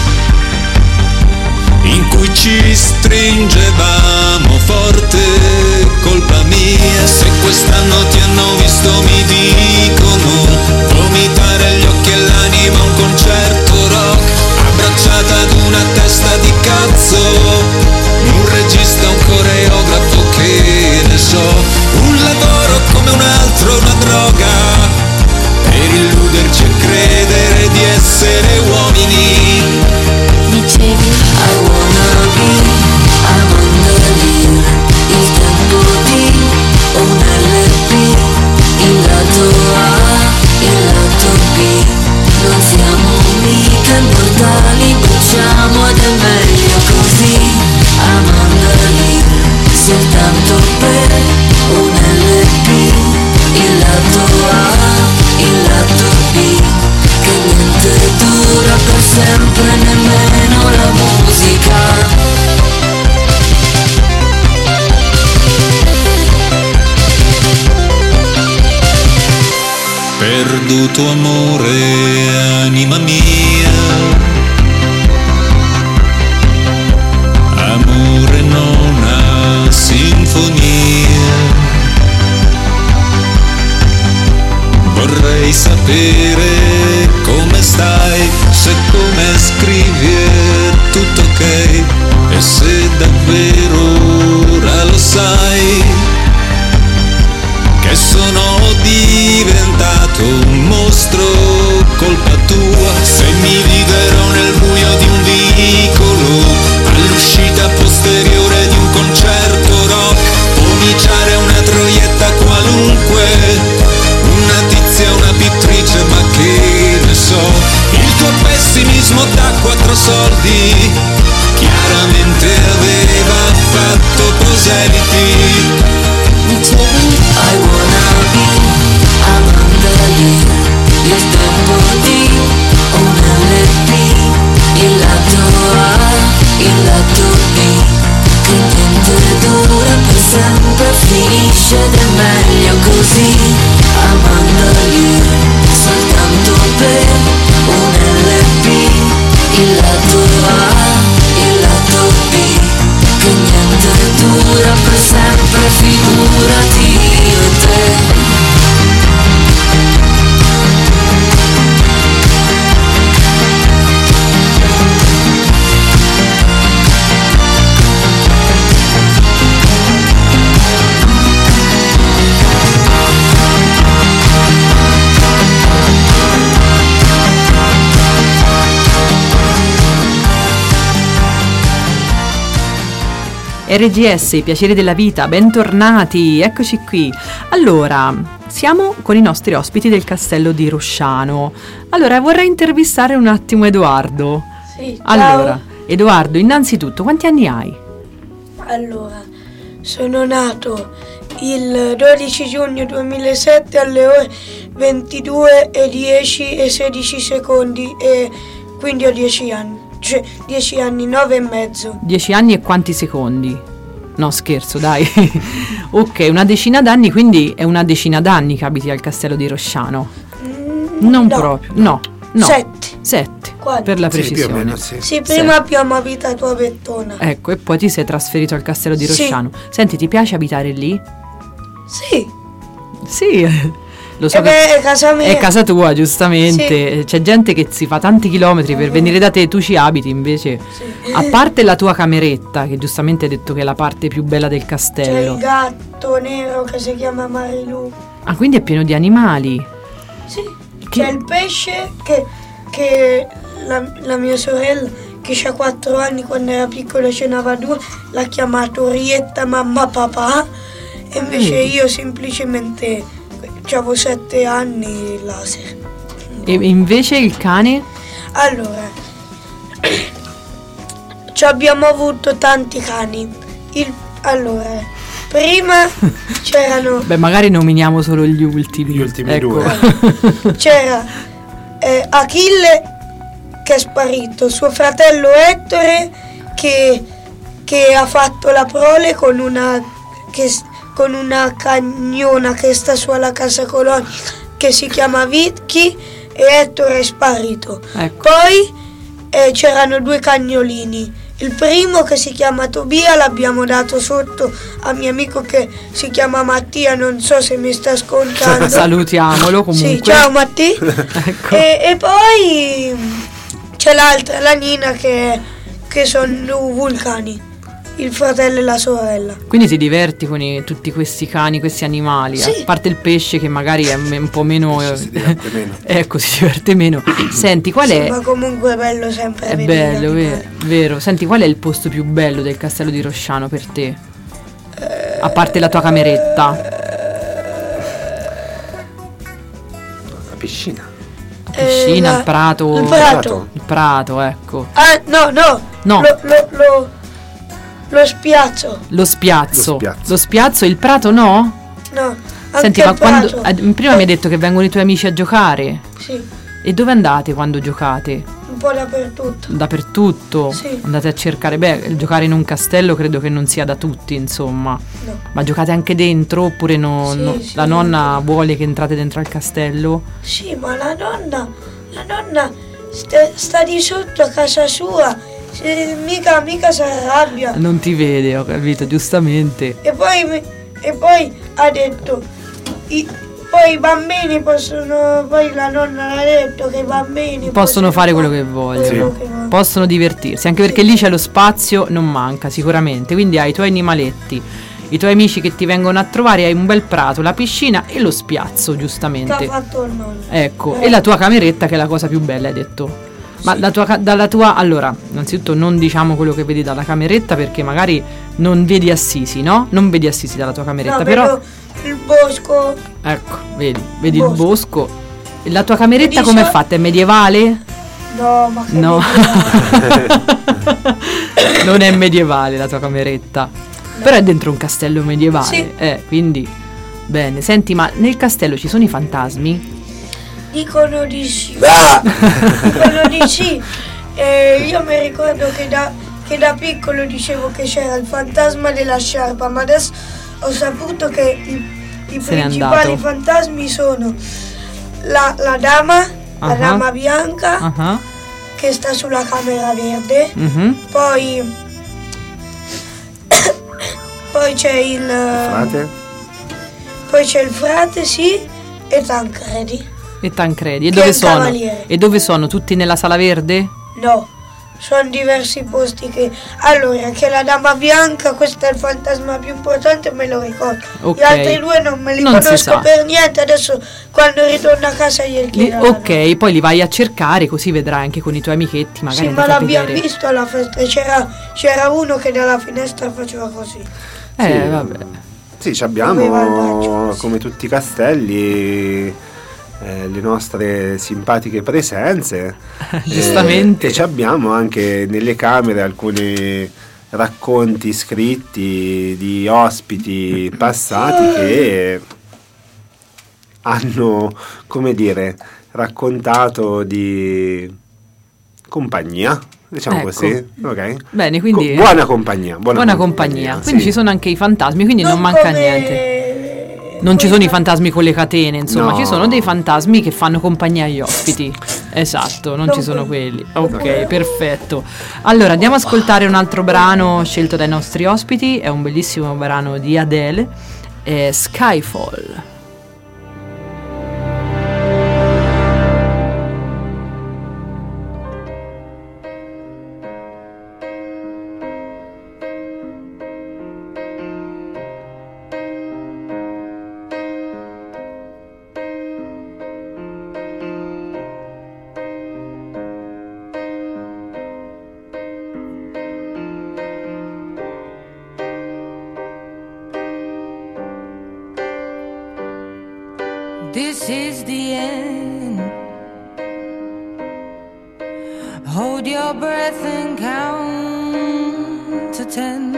in cui ci stringevamo forte, colpa mia. Se quest'anno ti hanno visto mi dicono vomitare gli occhi e l'anima a un concerto rock, abbracciata ad una testa di cazzo, un regista, un coreografo, che ne so, un lavoro come un altro, una droga, per illuderci e credere di essere uomini. Dicevi I wanna be Amanda Lear, il tempo di un L P, il lato A, il lato B, non siamo mica immortali, bruciamo ed è meglio così. Amanda Lear, soltanto per un L P, il lato A, il lato B, che niente dura per sempre, nemmeno la musica. Perduto amore, anima mia, amore nona sinfonia. Vorrei sapere come stai, se come scrivi è tutto ok, e se davvero ora lo sai che sono diventato un mostro, colpa tua. Se mi viderò nel buio di un vicolo, all'uscita posteriore di un concerto rock, cominciare una troietta qualunque, una tizia, una pittrice, ma che R G S, i piaceri della vita, bentornati, eccoci qui. Allora, siamo con i nostri ospiti del castello di Rosciano. Allora, vorrei intervistare un attimo Edoardo. Sì, ciao. Allora, Edoardo, innanzitutto, quanti anni hai? Allora, sono nato il dodici giugno duemilasette alle ore ventidue e dieci e sedici secondi e quindi ho dieci anni, cioè dieci anni, nove e mezzo. Dieci anni e quanti secondi? No, scherzo, dai. Ok, una decina d'anni, quindi è una decina d'anni che abiti al castello di Rosciano. Mm, Non no, proprio, no, no. Sette. Sette, Quanti? per la Sì, più o precisione. meno, sì. Sì, prima abbiamo abitato a Bettona. Ecco, e poi ti sei trasferito al castello di Sì. Rosciano. Senti, ti piace abitare lì? Sì, Sì, lo so e che beh, è casa mia. è casa tua, giustamente. C'è gente che si fa tanti chilometri per venire da te, tu ci abiti invece. Sì. A parte la tua cameretta, che giustamente hai detto che è la parte più bella del C'è il castello. gatto nero che si chiama Marilu. Ah, quindi è pieno di animali. Sì, Che- c'è il pesce che, che la, la mia sorella, che ha quattro anni, quando era piccola ce n'aveva due, l'ha chiamato Rietta mamma papà, e invece Vedi. io semplicemente avevo sette anni laser. E invece il cane? Allora, ci abbiamo avuto tanti cani. Il, allora, prima c'erano Beh, magari nominiamo solo gli ultimi. Gli ultimi ecco. due. c'era eh, Achille che è sparito, suo fratello Ettore che, che ha fatto la prole con una, che, s- con una cagnona che sta su alla casa colonia che si chiama Vicky, e Ettore è sparito. Ecco. Poi eh, c'erano due cagnolini. Il primo, che si chiama Tobia, l'abbiamo dato sotto a mio amico che si chiama Mattia, non so se mi sta ascoltando. Salutiamolo comunque. Sì, ciao Matti. Ecco. e, e poi c'è l'altra, la Nina, che, che sono due vulcani, il fratello e la sorella. Quindi ti diverti con i- tutti questi cani, questi animali, Sì. a parte il pesce che magari è me- un po' meno... Pesce si diverte meno. Ecco, si diverte meno. Senti, qual Sì, è... ma comunque è bello sempre È vedere bello, gli ve- animali. vero. Senti, qual è il posto più bello del castello di Rosciano per te? A parte la tua cameretta. La piscina. La piscina, Eh, la- il prato... il prato. prato. Il prato, ecco. Ah, no, no, No. Lo, lo, lo, lo spiazzo. Lo spiazzo. Lo spiazzo. Lo spiazzo, il prato no? No, anche Senti, il ma quando... prato. eh, prima mi hai detto che vengono i tuoi amici a giocare. Sì, E dove andate quando giocate? un po' dappertutto. Dappertutto? Sì. Andate a cercare... Beh, giocare in un castello credo che non sia da tutti, insomma. No. Ma giocate anche dentro oppure no, Sì, no- sì. la nonna vuole che entrate dentro al castello? Sì, ma la nonna, la nonna sta, sta di sotto a casa sua. Se- mica, mica si arrabbia. Non ti vede, ho capito, giustamente. E poi, mi- e poi ha detto, i, poi i bambini possono, poi la nonna ha detto che i bambini Possono fare quello che vogliono. quello che vogliono. Possono divertirsi, anche perché lì c'è lo spazio, non manca sicuramente. Quindi hai i tuoi animaletti, i tuoi amici che ti vengono a trovare, hai un bel prato, la piscina e lo spiazzo, Che ha giustamente. fatto il nonno. Ecco, Eh. e la tua cameretta che è la cosa più bella, hai detto. Ma la tua, ca- dalla tua, allora, innanzitutto non diciamo quello che vedi dalla cameretta perché magari non vedi Assisi, no? Non vedi Assisi dalla tua cameretta, No, però vedo il bosco. ecco, vedi, vedi il Bosco. bosco. E la tua cameretta Vedi com'è so- fatta? È medievale? No, ma che No. medievale. Non è medievale la tua cameretta. Però è dentro un castello medievale. Sì. Eh, quindi bene. Senti, ma nel castello ci sono i fantasmi? Dicono di sì. Dicono di sì. E io mi ricordo che da, che da piccolo dicevo che c'era il fantasma della sciarpa, ma adesso ho saputo che i, i Se n'è principali andato. fantasmi sono la, la dama, la Ah. dama bianca Ah, che sta sulla camera verde, mhm. poi, poi c'è il Frate? poi c'è il frate, sì, e Tancredi. E Tancredi. E Che dove è un sono? cavaliere. E dove sono? Tutti nella sala verde? No, sono diversi posti che... Allora, che la dama bianca, questo è il fantasma più importante, me lo ricordo. Ok. Gli altri due non me li Non si conosco sa. per niente, adesso quando ritorno a casa glieli Li- chiedo. ok, poi li vai a cercare, così vedrai anche con i tuoi amichetti, magari Sì, ma andate a l'abbiamo vedere. visto alla festa, c'era, c'era uno che dalla finestra faceva così. Eh, Sì. vabbè. Sì, ci Aveva il abbiamo, braccio, come tutti i castelli, eh, le nostre simpatiche presenze. Giustamente. Eh, e ci abbiamo anche nelle camere alcuni racconti scritti di ospiti passati che hanno, come dire, raccontato di compagnia, diciamo Ecco. così, ok? Bene, quindi- Co- buona compagnia, buona, Buona compagnia. Quindi sì. ci sono anche i fantasmi, quindi non, manca come- niente. Non ci sono i fantasmi con le catene, insomma, No. ci sono dei fantasmi che fanno compagnia agli ospiti. Esatto, non Non ci sono quelli. quelli. Ok, perfetto. Allora, andiamo ad ascoltare un altro brano scelto dai nostri ospiti. È un bellissimo brano di Adele, è Skyfall. This is the end. Hold your breath and count to ten.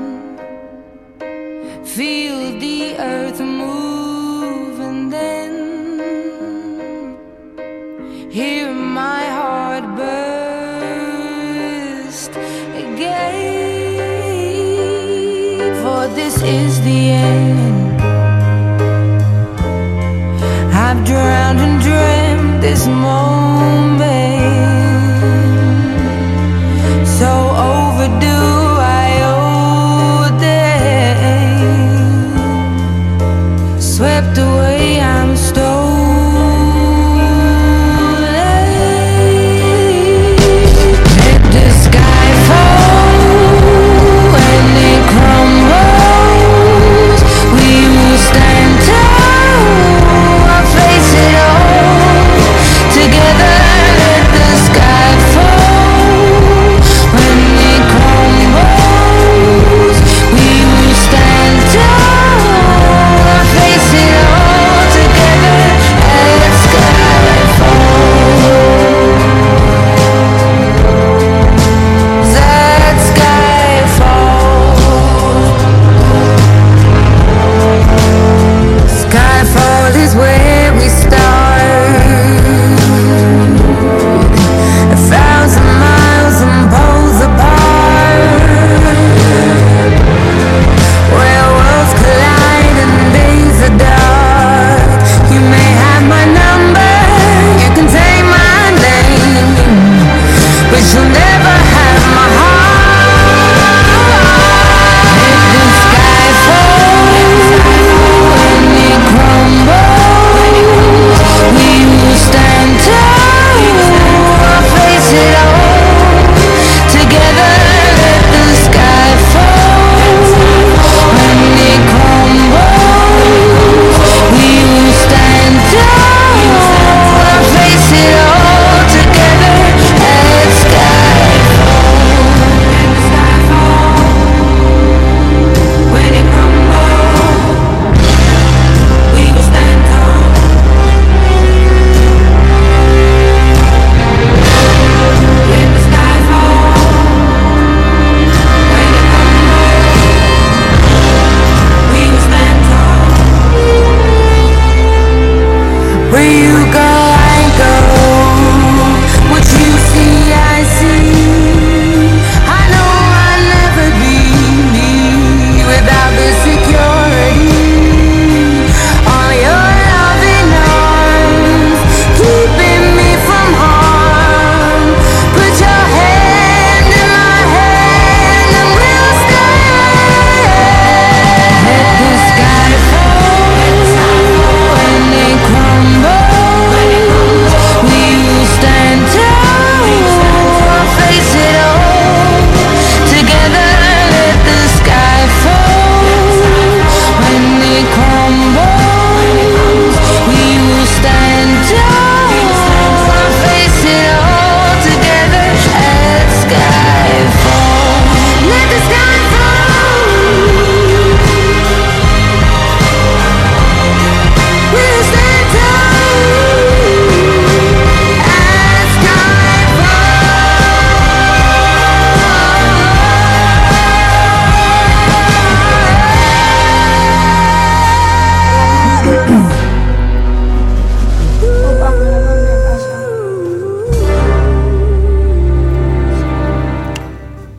Feel the earth move and then hear my heart burst again. For this is the end. I've drowned and dreamt this moment, so overdue I owe them. Swept away, I'm stolen. Let the sky fall and it crumbles. We will stand tall. Face it all together.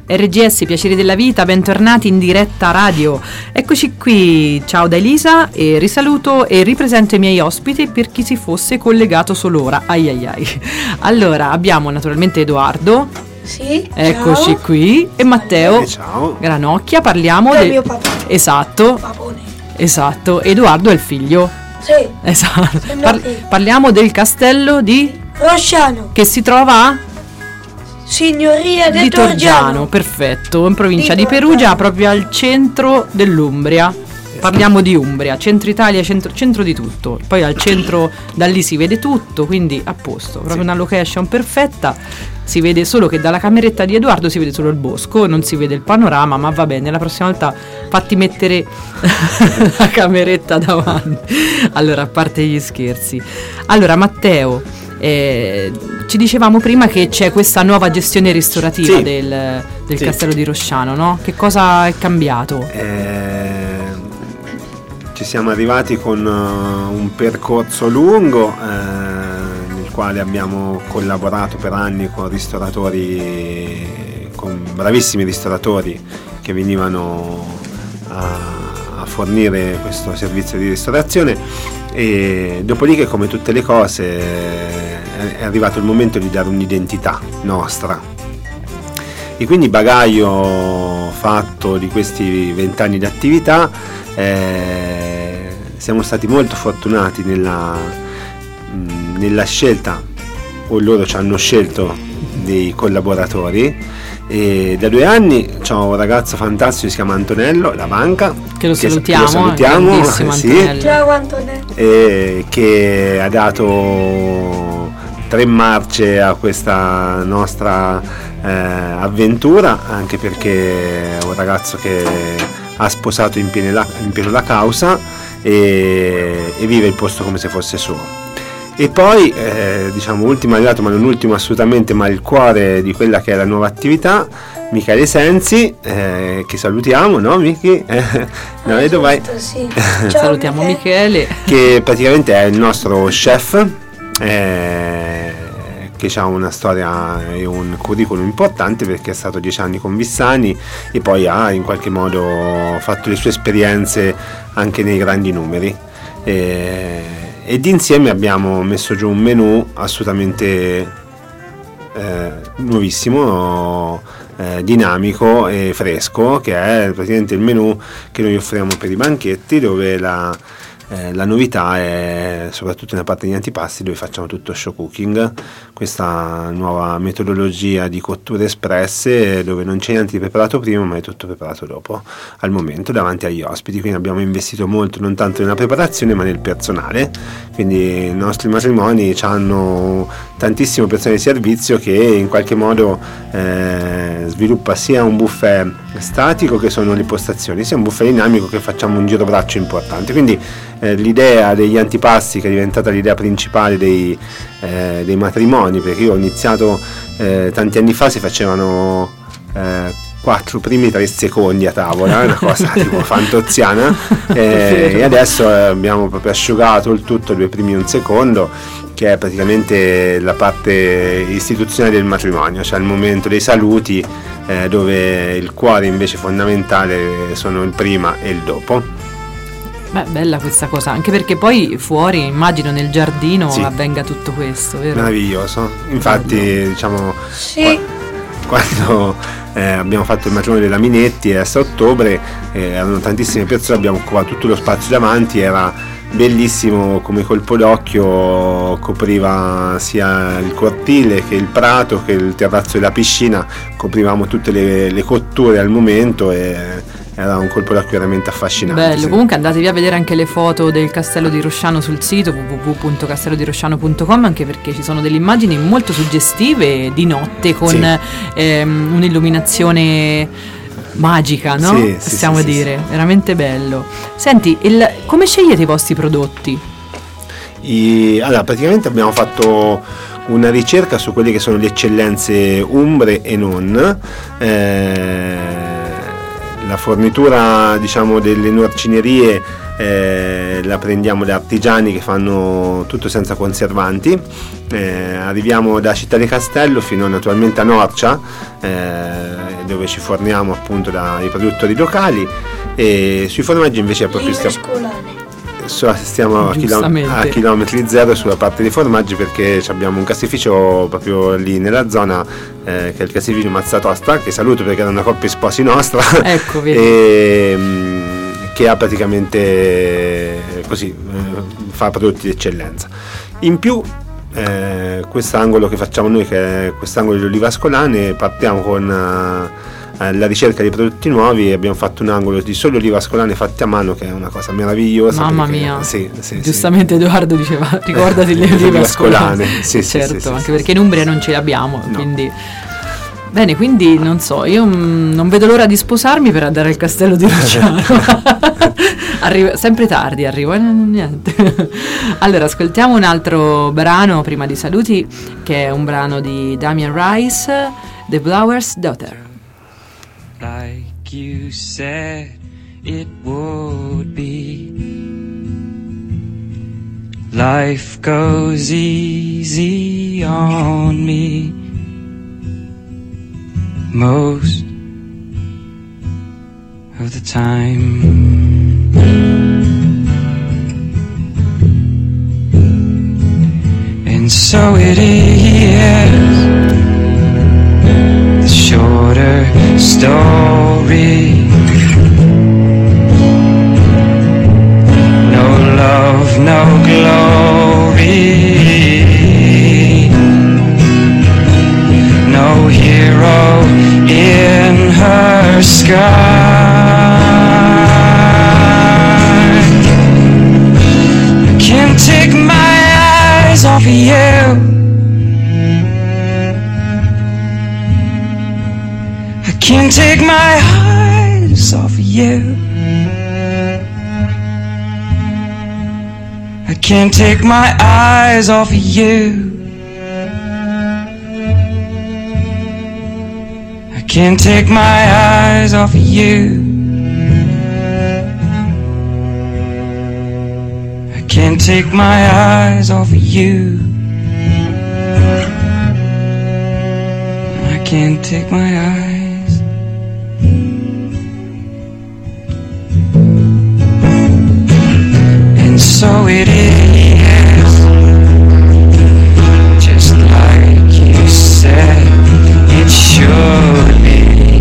R G S Piaceri della Vita, bentornati in diretta radio. Eccoci qui, ciao da Elisa e risaluto e ripresento i miei ospiti per chi si fosse collegato solo ora. Ai ai ai. Allora, abbiamo naturalmente Edoardo. Sì, Eccoci ciao. qui e Matteo Eh, ciao. Granocchia, parliamo È del mio papà. Esatto, Papone. esatto. Edoardo è il figlio. Sì, Esatto. Sono Par- qui. parliamo del castello di Rosciano, che si trova a signoria di di Torgiano, Torgiano. perfetto, in provincia Di di Perugia, Torgiano. proprio al centro dell'Umbria. Parliamo di Umbria, centro Italia, centro, centro di tutto. Poi al centro, da lì si vede tutto, quindi a posto, proprio Sì. una location perfetta. Si vede solo che dalla cameretta di Edoardo si vede solo il bosco, non si vede il panorama, ma va bene, la prossima volta fatti mettere la cameretta davanti. Allora, a parte gli scherzi. Allora, Matteo, eh, ci dicevamo prima che c'è questa nuova gestione ristorativa Sì. del, del Sì. castello di Rosciano, no? Che cosa è cambiato? Eh, ci siamo arrivati con uh, un percorso lungo eh, nel quale abbiamo collaborato per anni con ristoratori, con bravissimi ristoratori che venivano a, a fornire questo servizio di ristorazione, e dopodiché, come tutte le cose, è arrivato il momento di dare un'identità nostra. E quindi, bagaglio fatto di questi vent'anni di attività, eh, siamo stati molto fortunati nella, mh, nella scelta, o loro ci hanno scelto, dei collaboratori, e da due anni c'è un ragazzo fantastico che si chiama Antonello La Banca, Che lo che- salutiamo, che lo salutiamo, grandissimo sì, Antonello. Ciao Antonello. e che ha dato tre marce a questa nostra eh, avventura, anche perché è un ragazzo che ha sposato in pieno la, in pieno la causa e, e vive il posto come se fosse suo. E poi eh, diciamo ultimo arrivato, ma non ultimo assolutamente, ma il cuore di quella che è la nuova attività, Michele Sensi, eh, che salutiamo, no Michi? Eh, no, vedo, vai. Sì. Salutiamo Michele. Che praticamente è il nostro chef, eh, che ha una storia e un curriculum importante, perché è stato dieci anni con Vissani e poi ha in qualche modo fatto le sue esperienze anche nei grandi numeri. Eh, ed insieme abbiamo messo giù un menù assolutamente eh, nuovissimo, eh, dinamico e fresco, che è praticamente il menù che noi offriamo per i banchetti, dove la Eh, la novità è soprattutto nella parte degli antipasti, dove facciamo tutto show cooking, questa nuova metodologia di cotture espresse, dove non c'è niente di preparato prima, ma è tutto preparato dopo, al momento, davanti agli ospiti. Quindi abbiamo investito molto non tanto nella preparazione ma nel personale, quindi i nostri matrimoni hanno tantissimo personale di servizio che in qualche modo eh, sviluppa sia un buffet statico, che sono le postazioni, sia un buffet dinamico, che facciamo un giro braccio importante. Quindi eh, l'idea degli antipasti, che è diventata l'idea principale dei, eh, dei matrimoni, perché io ho iniziato eh, tanti anni fa, si facevano eh, quattro primi tre secondi a tavola, una cosa tipo fantoziana, eh, e adesso eh, abbiamo proprio asciugato il tutto, due primi e un secondo, che è praticamente la parte istituzionale del matrimonio, cioè il momento dei saluti, eh, dove il cuore invece fondamentale sono il prima e il dopo. Beh, bella questa cosa, anche perché poi fuori, immagino nel giardino, Sì. avvenga tutto questo, vero? Meraviglioso. Infatti, Bello. diciamo, Sì, quando eh, abbiamo fatto il matrimonio della Minetti a ottobre, eh, erano tantissime persone, abbiamo occupato tutto lo spazio davanti, era bellissimo, come colpo d'occhio, copriva sia il cortile che il prato che il terrazzo della piscina, coprivamo tutte le, le cotture al momento, e era un colpo d'occhio veramente affascinante. Bello, sì. comunque andatevi a vedere anche le foto del castello di Rosciano sul sito w w w punto castello di rosciano punto com, anche perché ci sono delle immagini molto suggestive di notte con Sì. ehm, un'illuminazione magica, no? Sì, sì, Possiamo sì, sì, dire, veramente bello. Senti, il- come scegliete i vostri prodotti? I- allora, praticamente abbiamo fatto una ricerca su quelle che sono le eccellenze umbre e non. Eh, la fornitura, diciamo, delle norcinerie eh, la prendiamo da artigiani che fanno tutto senza conservanti. Eh, arriviamo da Città di Castello fino naturalmente a Norcia, eh, dove ci forniamo appunto dai produttori locali, e sui formaggi invece è proprio stiamo, stiamo a, chilom- a chilometri zero sulla parte dei formaggi, perché abbiamo un caseificio proprio lì nella zona, eh, che è il caseificio Mazzatosta, che saluto perché era una coppia sposi nostra. Ecco, e, mh, che ha praticamente così eh, fa prodotti di eccellenza. In più eh, quest'angolo che facciamo noi, che è quest'angolo di olive ascolane, partiamo con eh, la ricerca di prodotti nuovi, e abbiamo fatto un angolo di solo olive ascolane fatte a mano, che è una cosa meravigliosa. Mamma perché, mia, sì, sì, giustamente sì. Edoardo diceva ricordati le olive ascolane, sì, certo, sì, sì, anche sì, perché sì. in Umbria non ce le abbiamo, no. Quindi bene, quindi non so, io mh, non vedo l'ora di sposarmi per andare al castello di Rocciano. Arrivo, sempre tardi arrivo, eh, niente. Allora, ascoltiamo un altro brano prima di saluti, che è un brano di Damien Rice, The Blower's Daughter. Like you said it would be, life goes easy on me most of the time. And so it is, the shorter story. No love, no glory, no hero in her sky. I can't take my eyes off of you. I can't take my eyes off of you. I can't take my eyes off of you. I can't take my eyes off of you. I can't take my eyes off of you. I can't take my eyes. And so it is, just like you said it should be.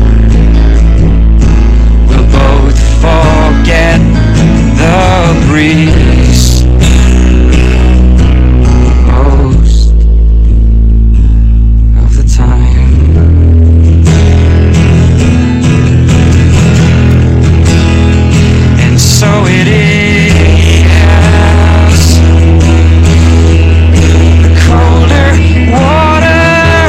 We'll both forget the breeze most of the time. And so it is, the colder water,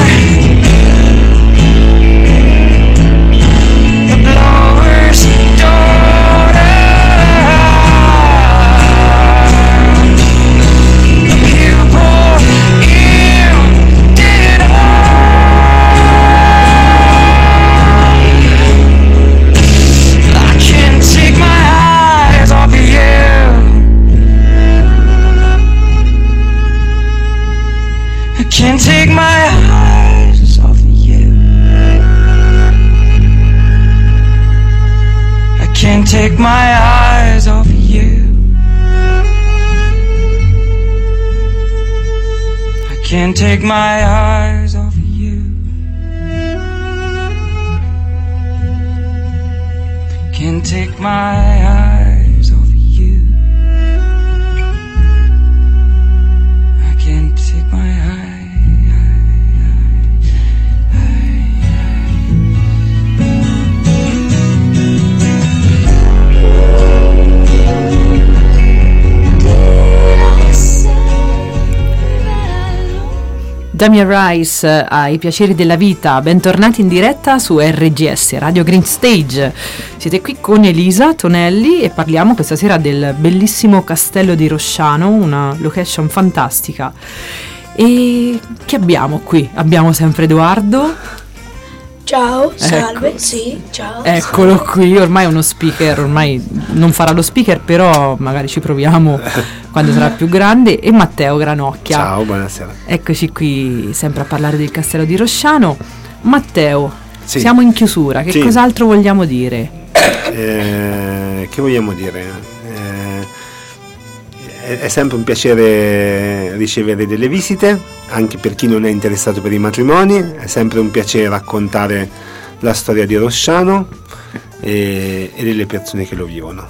the blower's daughter, the pupil you did I can't take my eyes off of you. I can't take my eyes off of you. I can't take my eyes off of you. I can't take my eyes off of you. Can't take my eyes off of you. I can't take my eyes. Damien Rice ai piaceri della vita, bentornati in diretta su R G S, Radio Green Stage. Siete qui con Elisa Tonelli e parliamo questa sera del bellissimo castello di Rosciano, una location fantastica. E chi abbiamo qui? Abbiamo sempre Edoardo. Ciao, salve, sì, ciao. Eccolo qui, ormai è uno speaker, ormai non farà lo speaker, però magari ci proviamo quando sarà più grande. E Matteo Granocchia. Ciao, buonasera. Eccoci qui sempre a parlare del Castello di Rosciano. Matteo, Sì. siamo in chiusura, che Sì. cos'altro vogliamo dire? Eh, che vogliamo dire? Eh, è, è sempre un piacere ricevere delle visite, anche per chi non è interessato per i matrimoni, è sempre un piacere raccontare la storia di Rosciano e, e delle persone che lo vivono.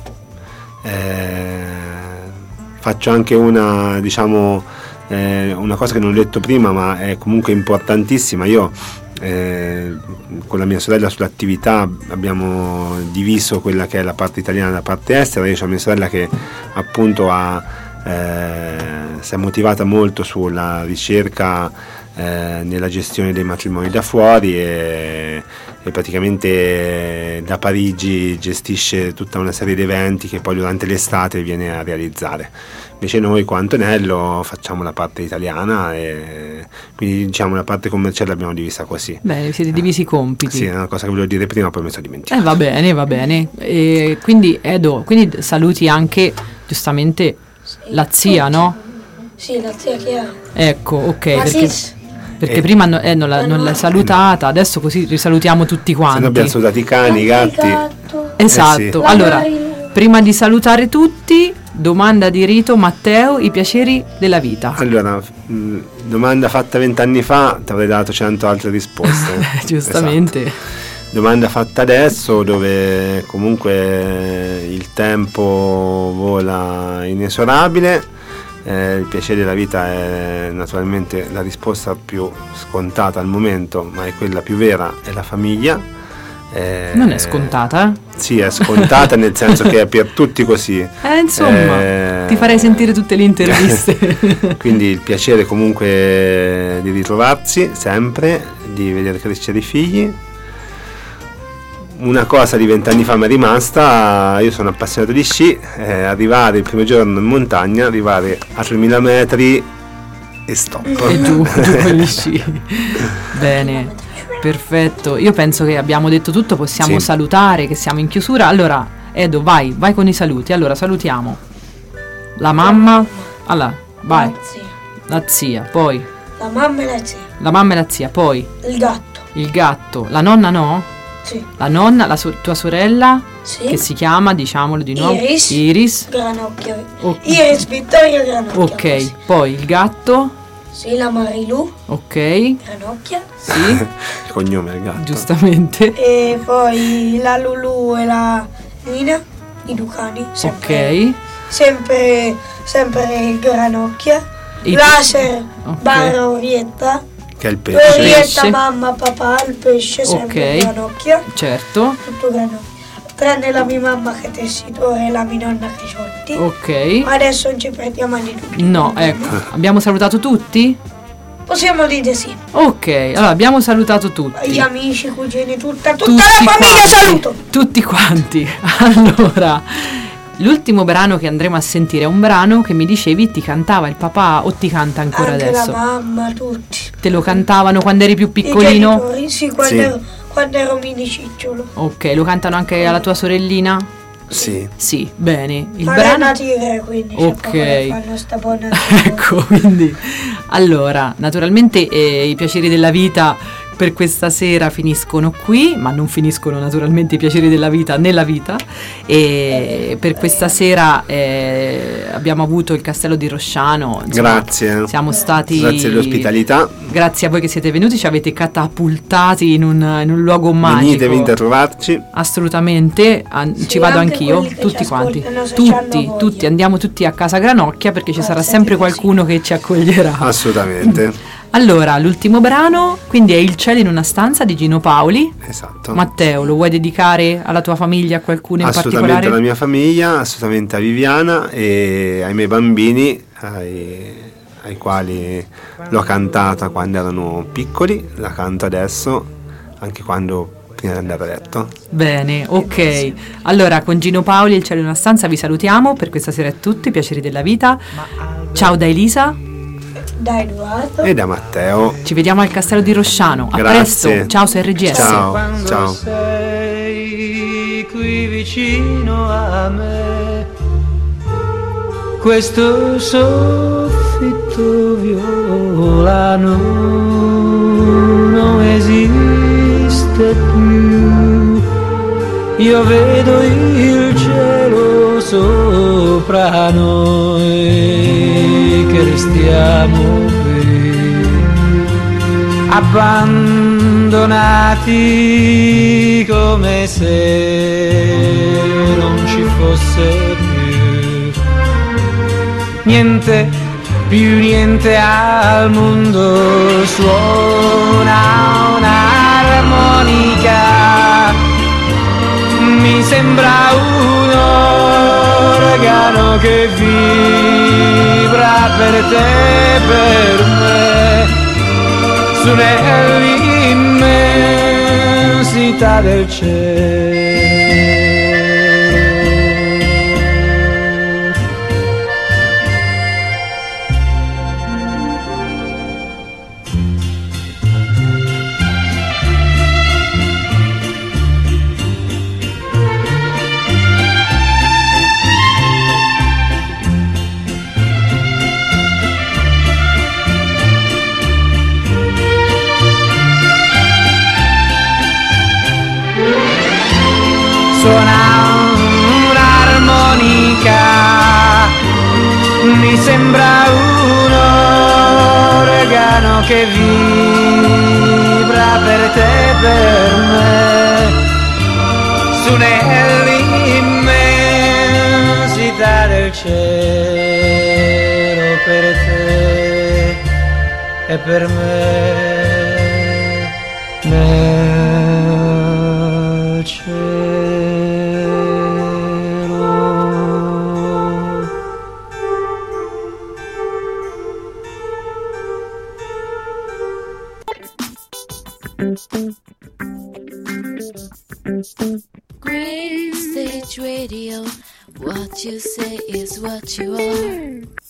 Eh, faccio anche una, diciamo, eh, una cosa che non ho detto prima, ma è comunque importantissima. Io Eh, con la mia sorella sull'attività abbiamo diviso quella che è la parte italiana e la parte estera. Io ho mia sorella che appunto ha, eh, si è motivata molto sulla ricerca eh, nella gestione dei matrimoni da fuori e, e praticamente da Parigi gestisce tutta una serie di eventi che poi durante l'estate viene a realizzare. Invece noi qua a Antonello facciamo la parte italiana e quindi diciamo la parte commerciale l'abbiamo divisa così. Beh, siete divisi i compiti. Sì, è una cosa che volevo dire prima, poi mi sono dimenticato. Eh va bene, va bene. E quindi Edo, quindi saluti anche giustamente la zia, no? Sì, la zia che ha. Ecco, ok, Ma perché, sì, perché Eh. prima no- eh, non, la- non l'hai salutata, adesso così risalutiamo tutti Se no abbiamo quanti. salutato i cani, i gatti. gatto. Esatto. Eh sì. Allora, Marilu. prima di salutare tutti, domanda di rito, Matteo, i piaceri della vita. Allora, mh, domanda fatta vent'anni fa, ti avrei dato cento altre risposte. Giustamente. Esatto. Domanda fatta adesso, dove comunque il tempo vola inesorabile. Eh, il piacere della vita è naturalmente la risposta più scontata al momento, ma è quella più vera, è la famiglia. Eh, Non è scontata, eh? Sì, è scontata nel senso che è per tutti così. Eh, insomma, Eh, ti farei sentire tutte le interviste. Quindi il piacere comunque di ritrovarsi sempre, di vedere crescere i figli. Una cosa di vent'anni fa mi è rimasta: io sono appassionato di sci, eh, arrivare il primo giorno in montagna, arrivare a tremila metri e stop. E giù, giù con gli sci. Bene, perfetto. Io penso che abbiamo detto tutto, possiamo Sì. salutare, che siamo in chiusura. Allora, Edo, vai, vai con i saluti. Allora, salutiamo la mamma. Allora, vai, La zia. la zia, poi La mamma e la zia. la mamma e la zia, poi Il gatto. il gatto, la nonna no? Sì. La nonna, la su- tua sorella, Sì. che si chiama, diciamolo di nuovo, Iris. Iris. Granocchia. Ok. Iris Vittoria Granocchia. Ok, poi il gatto, Sì, la Marilu ok, Granocchia. sì, Il cognome del gatto. giustamente. E poi la Lulu e la Nina. I due cani. Sempre, Ok. Sempre, sempre Granocchia. I- Laser Ok. barra Orietta. Che è il pesce. Orietta Pesce. mamma papà. Il pesce sempre Ok. Granocchia. Certo, Tutto Granocchia. Tranne la mia mamma che è tessitore e la mia nonna che sciotti. ok. Ma adesso non ci perdiamo di tutti. No, ecco, abbiamo salutato tutti? Possiamo dire sì. Ok, allora abbiamo salutato tutti. Gli amici, cugini, tutta, tutta Tutti la famiglia quanti, saluto. Tutti quanti. Allora, l'ultimo brano che andremo a sentire è un brano che mi dicevi ti cantava il papà o ti canta ancora Anche adesso? la mamma, tutti. Te lo cantavano quando eri più I piccolino? genitori, sì, quando, Sì. Ero, quando ero mini cicciolo. Ok, lo cantano anche alla tua sorellina? Sì. Sì, bene. Il Ma brano... è una tigre, quindi c'è Ok. poco da fanno sta buona Ecco, quindi allora, naturalmente eh, i piaceri della vita per questa sera finiscono qui, ma non finiscono naturalmente i piaceri della vita nella vita. E per questa sera eh, abbiamo avuto il Castello di Rosciano. insomma, Grazie. Siamo stati Grazie dell'ospitalità. Grazie a voi che siete venuti, ci avete catapultati in un, in un luogo magico. Venite, venite a trovarci. Assolutamente, an- Sì, ci vado anche anch'io, quelli che tutti ci quanti, ascoltano, se tutti, c'hanno voglia. tutti, andiamo tutti a casa Granocchia perché ci sarà Grazie, sempre sì. qualcuno che ci accoglierà. Assolutamente. Allora, l'ultimo brano, quindi è Il cielo in una stanza di Gino Paoli. Esatto. Matteo, lo vuoi dedicare alla tua famiglia, a qualcuno in Assolutamente particolare? alla mia famiglia, assolutamente a Viviana e ai miei bambini, ai, ai quali l'ho cantata quando erano piccoli, la canto adesso, anche quando prima di andare a letto. Bene, ok. Allora, con Gino Paoli, Il cielo in una stanza, vi salutiamo. Per questa sera è tutto, i piaceri della vita. Ciao da Elisa. da Edoardo e da Matteo. Ci vediamo al Castello di Rosciano. A Grazie. presto. Ciao su R G S. Ciao. Quando Ciao. sei qui vicino a me, questo soffitto violano non esiste più. Io vedo il cielo sopra noi che restiamo qui, abbandonati come se non ci fosse più niente, più niente al mondo. Suona un'armonica, mi sembra un organo che vibra per te e per me, su nell'immensità del cielo. Suona un'armonica, mi sembra un organo che vibra per te e per me, su nell'immensità del cielo, per te e per me, nel cielo. Green Stage Radio, what you say is what you are.